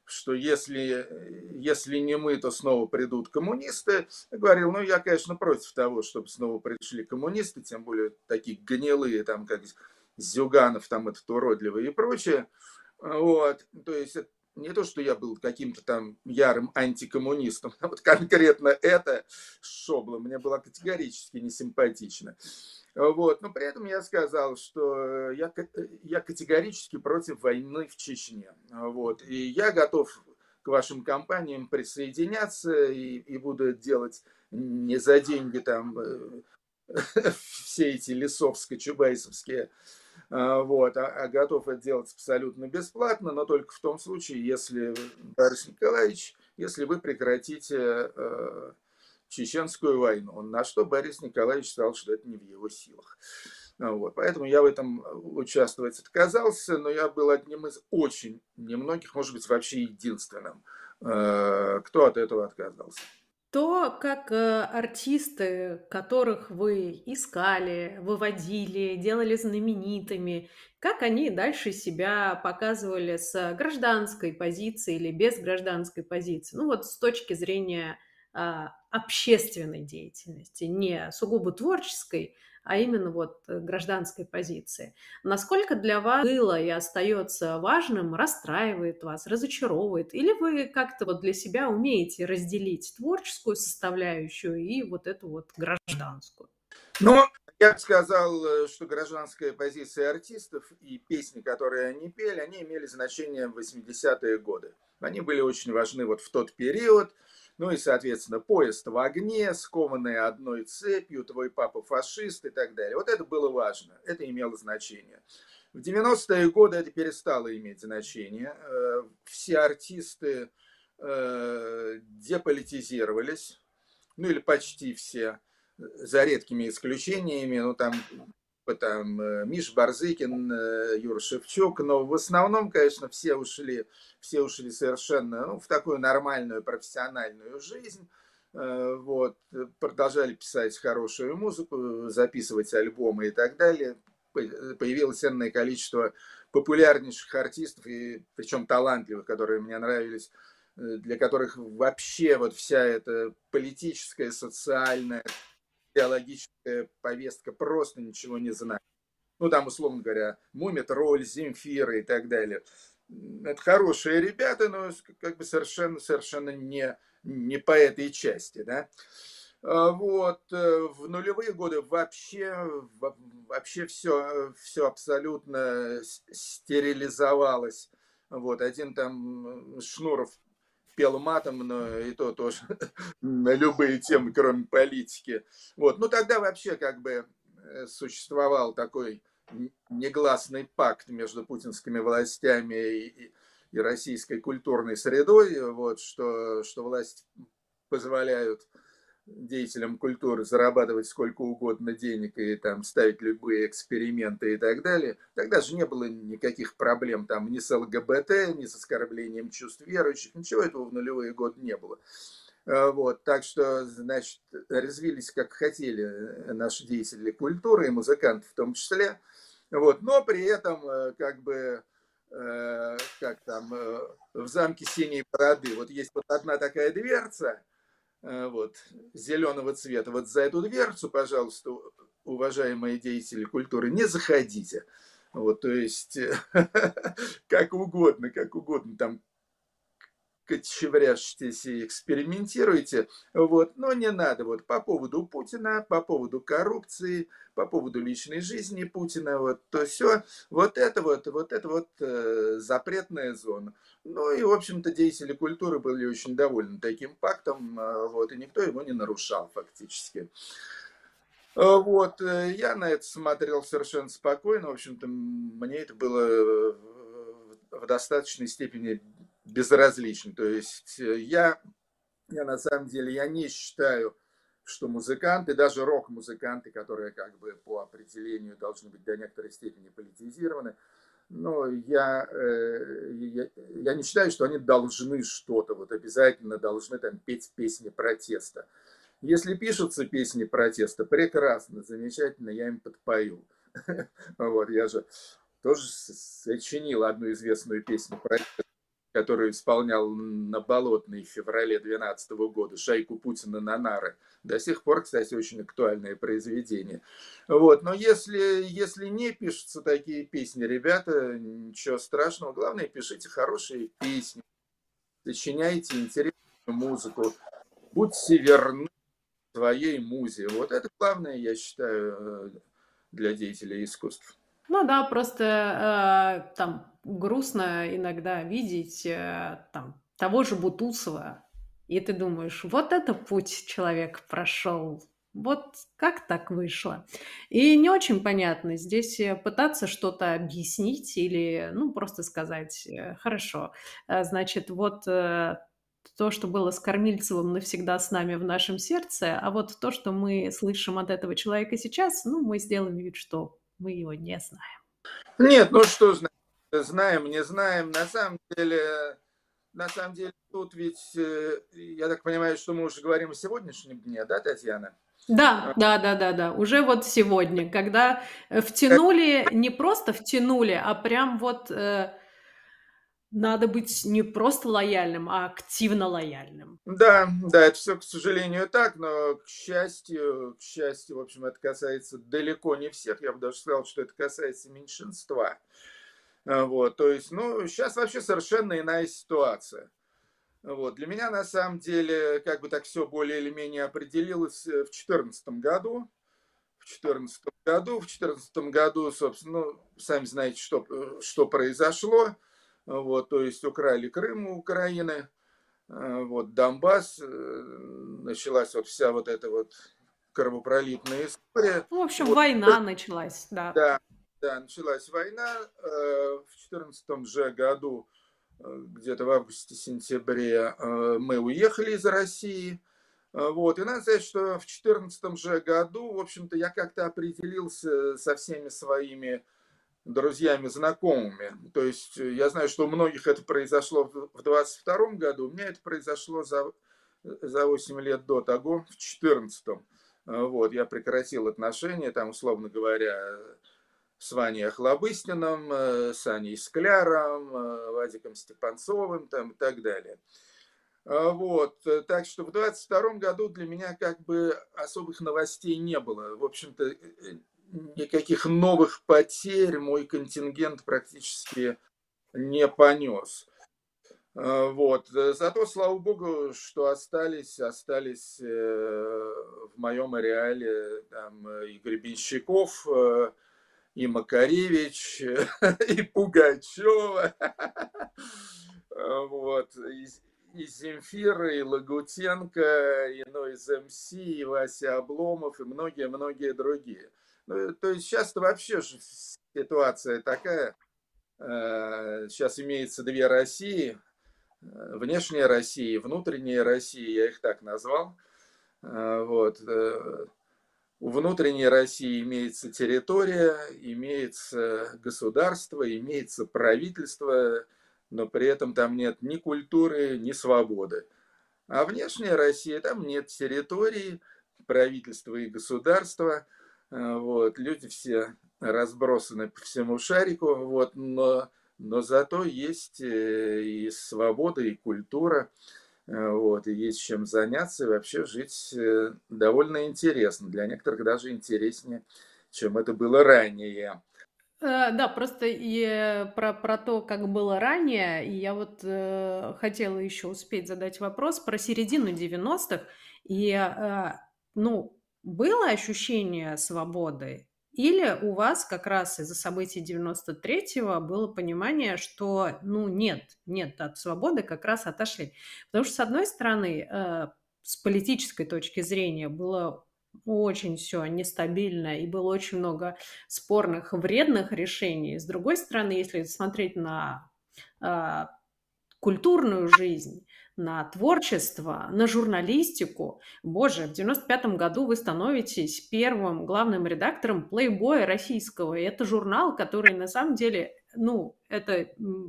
что если не мы, то снова придут коммунисты. Я говорил, ну, я, конечно, против того, чтобы снова пришли коммунисты, тем более такие гнилые, там, как Зюганов, там, этот уродливый и прочее. Вот, то есть это не то, что я был каким-то там ярым антикоммунистом, а вот конкретно это Шобла мне было категорически не симпатично. Вот. Но при этом я сказал, что я категорически против войны в Чечне. Вот. И я готов к вашим компаниям присоединяться и буду делать не за деньги там все эти лесовско-чубайсовские, вот, а готов это делать абсолютно бесплатно, но только в том случае, если, Борис Николаевич, если вы прекратите чеченскую войну. На что Борис Николаевич сказал, что это не в его силах. Вот. Поэтому я в этом участвовать отказался, но я был одним из очень немногих, может быть, вообще единственным, кто от этого отказался. То, как артисты, которых вы искали, выводили, делали знаменитыми, как они дальше себя показывали с гражданской позиции или без гражданской позиции. Ну вот с точки зрения общественной деятельности, не сугубо творческой, а именно вот гражданской позиции. Насколько для вас было и остается важным, расстраивает вас, разочаровывает? Или вы как-то вот для себя умеете разделить творческую составляющую и вот эту вот гражданскую? Ну, я бы сказал, что гражданская позиция артистов и песни, которые они пели, они имели значение в 80-е годы. Они были очень важны вот в тот период. Ну и, соответственно, «Поезд в огне», «Скованные одной цепью», «Твой папа фашист» и так далее. Вот это было важно, это имело значение. В 90-е годы это перестало иметь значение. Все артисты деполитизировались, ну или почти все, за редкими исключениями, ну там Миш Барзыкин, Юра Шевчук, но в основном, конечно, все ушли совершенно в такую нормальную профессиональную жизнь. Вот, продолжали писать хорошую музыку, записывать альбомы и так далее. Появилось энное количество популярнейших артистов, и причем талантливых, которые мне нравились, для которых вообще вот вся эта политическая, социальная, идеологическая повестка просто ничего не знает. Ну, там, условно говоря, Мумитроль, Земфира и так далее. Это хорошие ребята, но как бы совершенно не по этой части, да. Вот. В нулевые годы вообще все абсолютно стерилизовалось. Вот. Один там Шнуров пел матом, но и то тоже на любые темы, кроме политики. Вот. Ну, тогда вообще как бы существовал такой негласный пакт между путинскими властями и российской культурной средой, вот, что власть позволяют деятелям культуры зарабатывать сколько угодно денег и там ставить любые эксперименты и так далее. Тогда же не было никаких проблем там ни с ЛГБТ, ни с оскорблением чувств верующих, ничего этого в нулевые годы не было. Вот, так что, значит, развились как хотели наши деятели культуры и музыканты в том числе. Вот, но при этом как бы как там в замке Синей Бороды вот есть вот одна такая дверца, вот, зеленого цвета. Вот за эту дверцу, пожалуйста, уважаемые деятели культуры, не заходите. Вот, то есть, как угодно, там кочевряжьтесь и экспериментируйте, вот, но не надо вот по поводу Путина, по поводу коррупции, по поводу личной жизни Путина, вот то все, вот это вот запретная зона. Ну и, в общем-то, деятели культуры были очень довольны таким пактом, вот, и никто его не нарушал фактически. Вот, я на это смотрел совершенно спокойно, в общем-то, мне это было в достаточной степени безразлично. То есть я на самом деле, я не считаю, что музыканты, даже рок-музыканты, которые как бы по определению должны быть до некоторой степени политизированы, но я не считаю, что они должны что-то, вот обязательно должны там петь песни протеста. Если пишутся песни протеста, прекрасно, замечательно, я им подпою. Вот, я же тоже сочинил одну известную песню протеста. который исполнял на Болотной в феврале 2012 года «Шайку Путина на нары». До сих пор, кстати, очень актуальное произведение. Вот. Но если не пишутся такие песни, ребята, ничего страшного. Главное, пишите хорошие песни, сочиняйте интересную музыку, будьте верны своей музе. Вот это главное, я считаю, для деятелей искусств. Ну да, просто там грустно иногда видеть там того же Бутусова, и ты думаешь, вот это путь человек прошел, вот как так вышло. И не очень понятно здесь пытаться что-то объяснить или, ну, просто сказать, хорошо, значит, вот то, что было с Кормильцевым, навсегда с нами в нашем сердце, а вот то, что мы слышим от этого человека сейчас, ну, мы сделаем вид, что мы его не знаем. Нет, ну что знаем, знаем, не знаем. На самом деле тут ведь, я так понимаю, что мы уже говорим о сегодняшнем дне, да, Татьяна? Да, да-да-да-да, уже вот сегодня, когда втянули, не просто втянули, а прям вот надо быть не просто лояльным, а активно лояльным. Да, да, это все, к сожалению, так, но к счастью, в общем, это касается далеко не всех. Я бы даже сказал, что это касается меньшинства. Вот, то есть, ну, сейчас вообще совершенно иная ситуация. Вот, для меня, на самом деле, как бы так все более или менее определилось в 2014 году. В 2014 году, собственно, ну, сами знаете, что произошло. Вот, то есть украли Крым у Украины, вот Донбасс, началась вот вся вот эта вот кровопролитная история. Ну, в общем, Вот, война началась, да. да, да, началась война. В 2014 же году, где-то в августе-сентябре, мы уехали из России. Вот. И надо сказать, что в 2014 же году, в общем-то, я как-то определился со всеми своими друзьями, знакомыми. То есть я знаю, что у многих это произошло в 2022 году, у меня это произошло за 8 лет до того, в 2014. Вот, я прекратил отношения, там, условно говоря, с Ваней Охлобыстиным, с Аней Скляром, Вадиком Степанцовым там, и так далее. Вот, так что в 22 году для меня как бы особых новостей не было. В общем-то, никаких новых потерь мой контингент практически не понес. Вот. Зато, слава богу, что остались в моем ареале там и Гребенщиков, и Макаревич, и Пугачева, вот, и Земфира, и Лагутенко, и Нойз МС, и Вася Обломов, и многие-многие другие. Ну, то есть сейчас-то вообще же ситуация такая. Сейчас имеется две России. Внешняя Россия и внутренняя Россия, я их так назвал. Вот. У внутренней России имеется территория, имеется государство, имеется правительство, но при этом там нет ни культуры, ни свободы. А внешняя Россия, там нет территории, правительства и государства. Вот. Люди все разбросаны по всему шарику, вот, но зато есть и свобода, и культура, вот, и есть чем заняться, и вообще жить довольно интересно. Для некоторых даже интереснее, чем это было ранее. Да, просто и про то, как было ранее, и я вот хотела еще успеть задать вопрос про середину 90-х. И, ну, было ощущение свободы? Или у вас как раз из-за событий 93-го было понимание, что, ну, нет, от свободы как раз отошли? Потому что, с одной стороны, с политической точки зрения было очень все нестабильно, и было очень много спорных, вредных решений. С другой стороны, если смотреть на а, культурную жизнь, на творчество, на журналистику, боже, в 95-м году вы становитесь первым главным редактором «Плейбоя» российского. И это журнал, который на самом деле, ну, это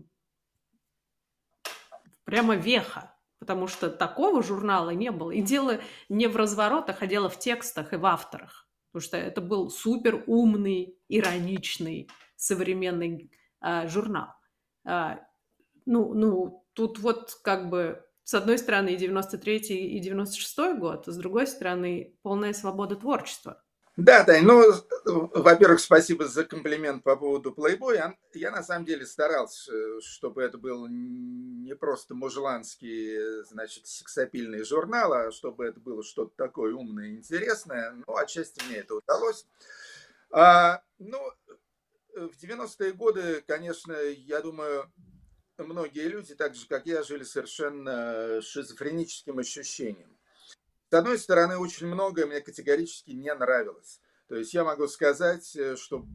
прямо веха, потому что такого журнала не было. И дело не в разворотах, а дело в текстах и в авторах. Потому что это был супер умный, ироничный, современный журнал. А, ну, тут вот как бы с одной стороны и 93-й, и 96-й год, а с другой стороны полная свобода творчества. Да, Тань, ну, во-первых, спасибо за комплимент по поводу Playboy. Я на самом деле старался, чтобы это был не просто мужланский, значит, сексапильный журнал, а чтобы это было что-то такое умное и интересное. Ну, отчасти мне это удалось. Ну, в 90-е годы, конечно, я думаю, многие люди, так же, как я, жили совершенно шизофреническим ощущением. С одной стороны, очень многое мне категорически не нравилось. То есть я могу сказать, что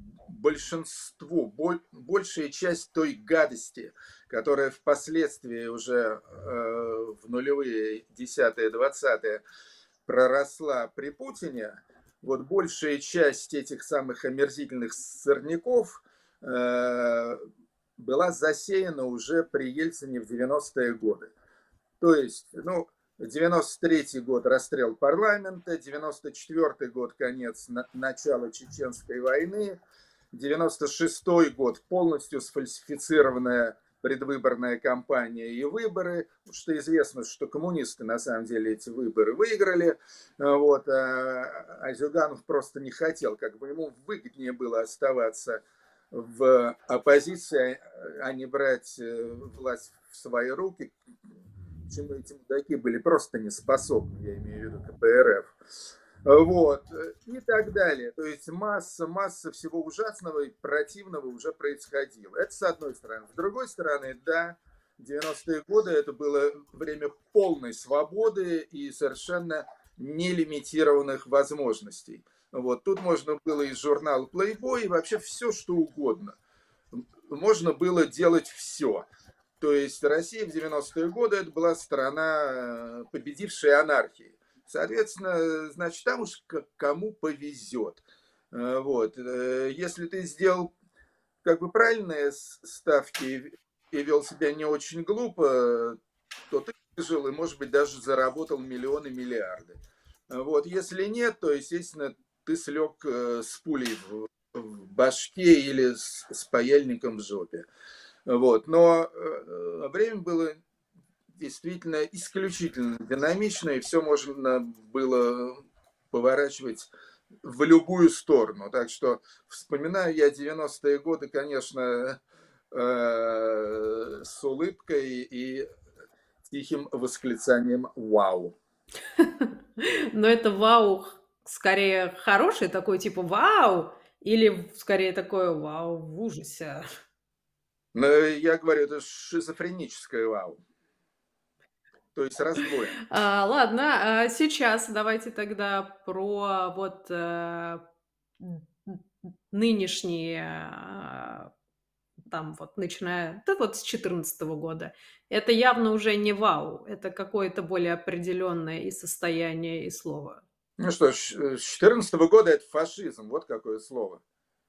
большая часть той гадости, которая впоследствии уже в нулевые, десятые, двадцатые проросла при Путине, вот большая часть этих самых омерзительных сорняков была засеяна уже при Ельцине в 90-е годы. То есть, ну, 93-й год расстрел парламента, 94-й год конец начала Чеченской войны, 96-й год полностью сфальсифицированная предвыборная кампания и выборы, что известно, что коммунисты на самом деле эти выборы выиграли, вот, а Зюганов просто не хотел, как бы ему выгоднее было оставаться в оппозиции, а не брать власть в свои руки, чему эти мудаки были просто не способны, я имею в виду КПРФ. Вот, и так далее. То есть масса всего ужасного и противного уже происходило. Это с одной стороны. С другой стороны, да, 90-е годы это было время полной свободы и совершенно нелимитированных возможностей. Вот, тут можно было из журнала Playboy и вообще все, что угодно. Можно было делать все. То есть Россия в 90-е годы это была страна, победившая анархии. Соответственно, значит, там уж кому повезет. Вот. Если ты сделал как бы правильные ставки и вел себя не очень глупо, то ты выжил и, может быть, даже заработал миллионы, миллиарды. Вот. Если нет, то, естественно, ты слег с пулей в башке или с паяльником в жопе. Вот. Но время было действительно исключительно динамичное, и все можно было поворачивать в любую сторону. Так что вспоминаю я 90-е годы, конечно, с улыбкой и тихим восклицанием «Вау!». Но это вау скорее хороший такой, типа вау, или скорее такое вау в ужасе? Но я говорю, это шизофреническое «Вау!». То есть раздвоен. Ладно, сейчас давайте тогда про вот нынешние, там вот начиная, да вот с 14 года. Это явно уже не вау, это какое-то более определенное и состояние, и слово. Ну что ж, с 14 года это фашизм, вот какое слово.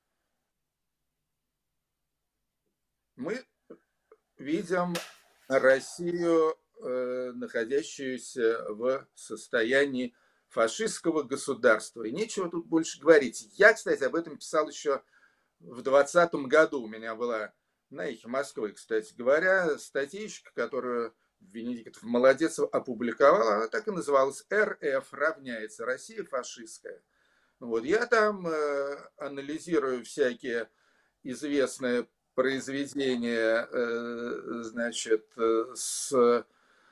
Мы видим Россию, находящуюся в состоянии фашистского государства. И нечего тут больше говорить. Я, кстати, об этом писал еще в 2020 году. У меня была на «Эхе Москвы», кстати говоря, статейка, которую Венедиктов молодец опубликовал. Она так и называлась «РФ равняется Россия фашистская». Вот я там анализирую всякие известные произведения, значит, с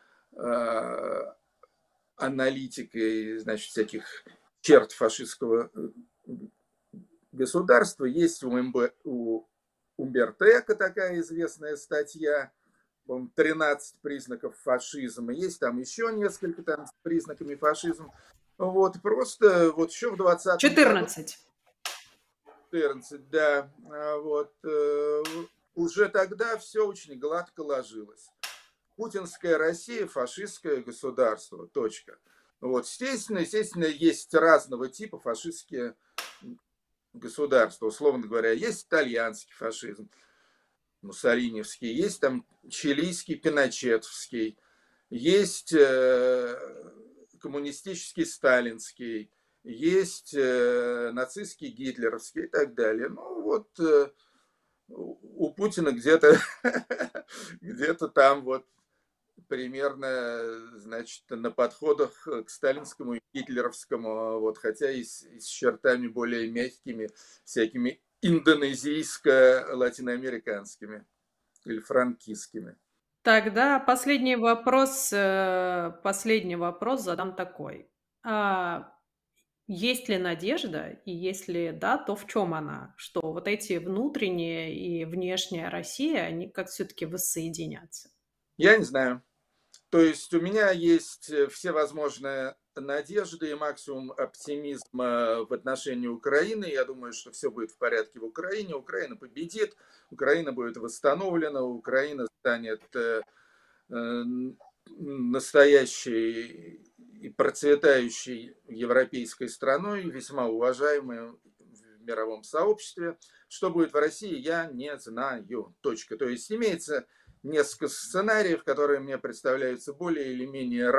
аналитикой, значит, всяких черт фашистского государства. Есть у Умберто Эко такая известная статья, 13 признаков фашизма. Есть там еще несколько там с признаками фашизма. Вот, просто вот еще в 20-м году 14. 14, да. Вот. Уже тогда все очень гладко ложилось. Путинская Россия, фашистское государство. Точка. Вот. Естественно, есть разного типа фашистские государства. Условно говоря, есть итальянский фашизм, муссолиневский, есть там чилийский, пиночетовский, есть коммунистический, сталинский, есть нацистский, гитлеровский и так далее. Ну вот у Путина где-то там вот примерно, значит, на подходах к сталинскому и гитлеровскому, вот, хотя и с чертами более мягкими, всякими индонезийско-латиноамериканскими или франкистскими. Тогда последний вопрос задам такой. А, есть ли надежда? И если да, то в чем она? Что вот эти внутренняя и внешняя Россия, они как все-таки воссоединятся? Я не знаю. То есть у меня есть все возможные надежды и максимум оптимизма в отношении Украины. Я думаю, что все будет в порядке в Украине. Украина победит, Украина будет восстановлена, Украина станет настоящей и процветающей европейской страной, весьма уважаемой в мировом сообществе. Что будет в России, я не знаю. Точка. То есть имеется несколько сценариев, которые мне представляются более или менее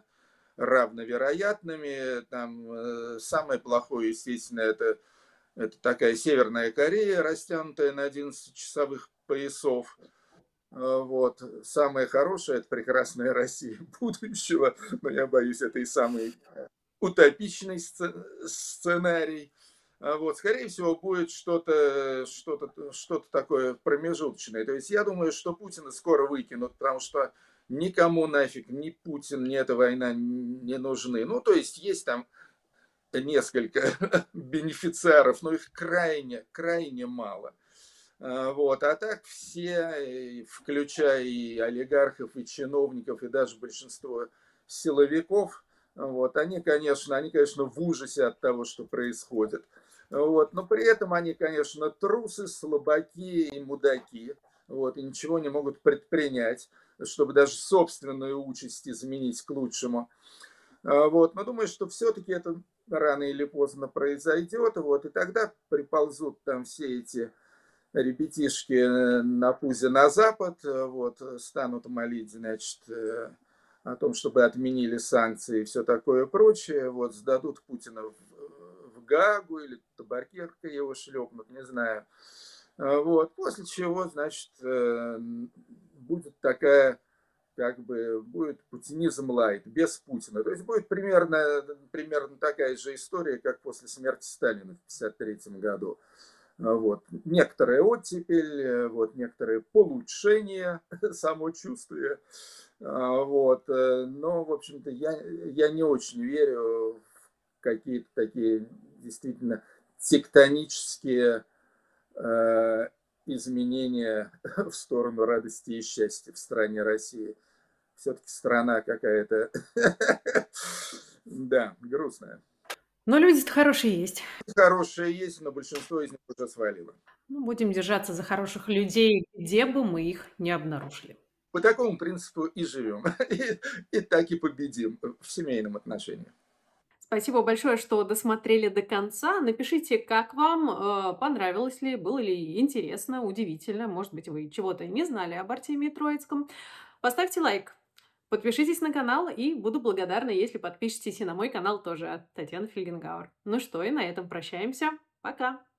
равновероятными. Там, самое плохое, естественно, это такая Северная Корея, растянутая на 11 часовых поясов. Вот. Самое хорошее – это прекрасная Россия будущего, но я боюсь, это и самый утопичный сценарий. Вот, скорее всего, будет что-то такое промежуточное. То есть я думаю, что Путина скоро выкинут, потому что никому нафиг ни Путин, ни эта война не нужны. Ну, то есть есть там несколько бенефициаров, но их крайне, крайне мало. Вот. А так все, включая и олигархов, и чиновников, и даже большинство силовиков, вот, они, конечно, в ужасе от того, что происходит. Вот. Но при этом они, конечно, трусы, слабаки и мудаки. Вот, и ничего не могут предпринять, чтобы даже собственную участь изменить к лучшему. Вот. Но думаю, что все-таки это рано или поздно произойдет. Вот, и тогда приползут там все эти ребятишки на пузе на запад, вот, станут молить, значит, о том, чтобы отменили санкции и все такое прочее, вот, сдадут Путина в Гаагу или табакерка его шлепнут, не знаю. Вот, после чего, значит, будет такая, как бы, будет путинизм лайт, без Путина. То есть будет примерно такая же история, как после смерти Сталина в 1953 году. Вот. Некоторая оттепель, вот, некоторые улучшения самочувствия. Вот. Но, в общем-то, я не очень верю в какие-то такие действительно тектонические изменения в сторону радости и счастья в стране России. Все-таки страна какая-то, да, грустная. Но люди-то хорошие есть. Хорошая есть, но большинство из них уже свалило. Ну, будем держаться за хороших людей, где бы мы их не обнаружили. По такому принципу и живем. И так и победим в семейном отношении. Спасибо большое, что досмотрели до конца. Напишите, как вам, понравилось ли, было ли интересно, удивительно. Может быть, вы чего-то не знали об Артемии Троицком. Поставьте лайк, подпишитесь на канал и буду благодарна, если подпишетесь и на мой канал тоже от Татьяны Фельгенгауэр. Ну что, и на этом прощаемся. Пока!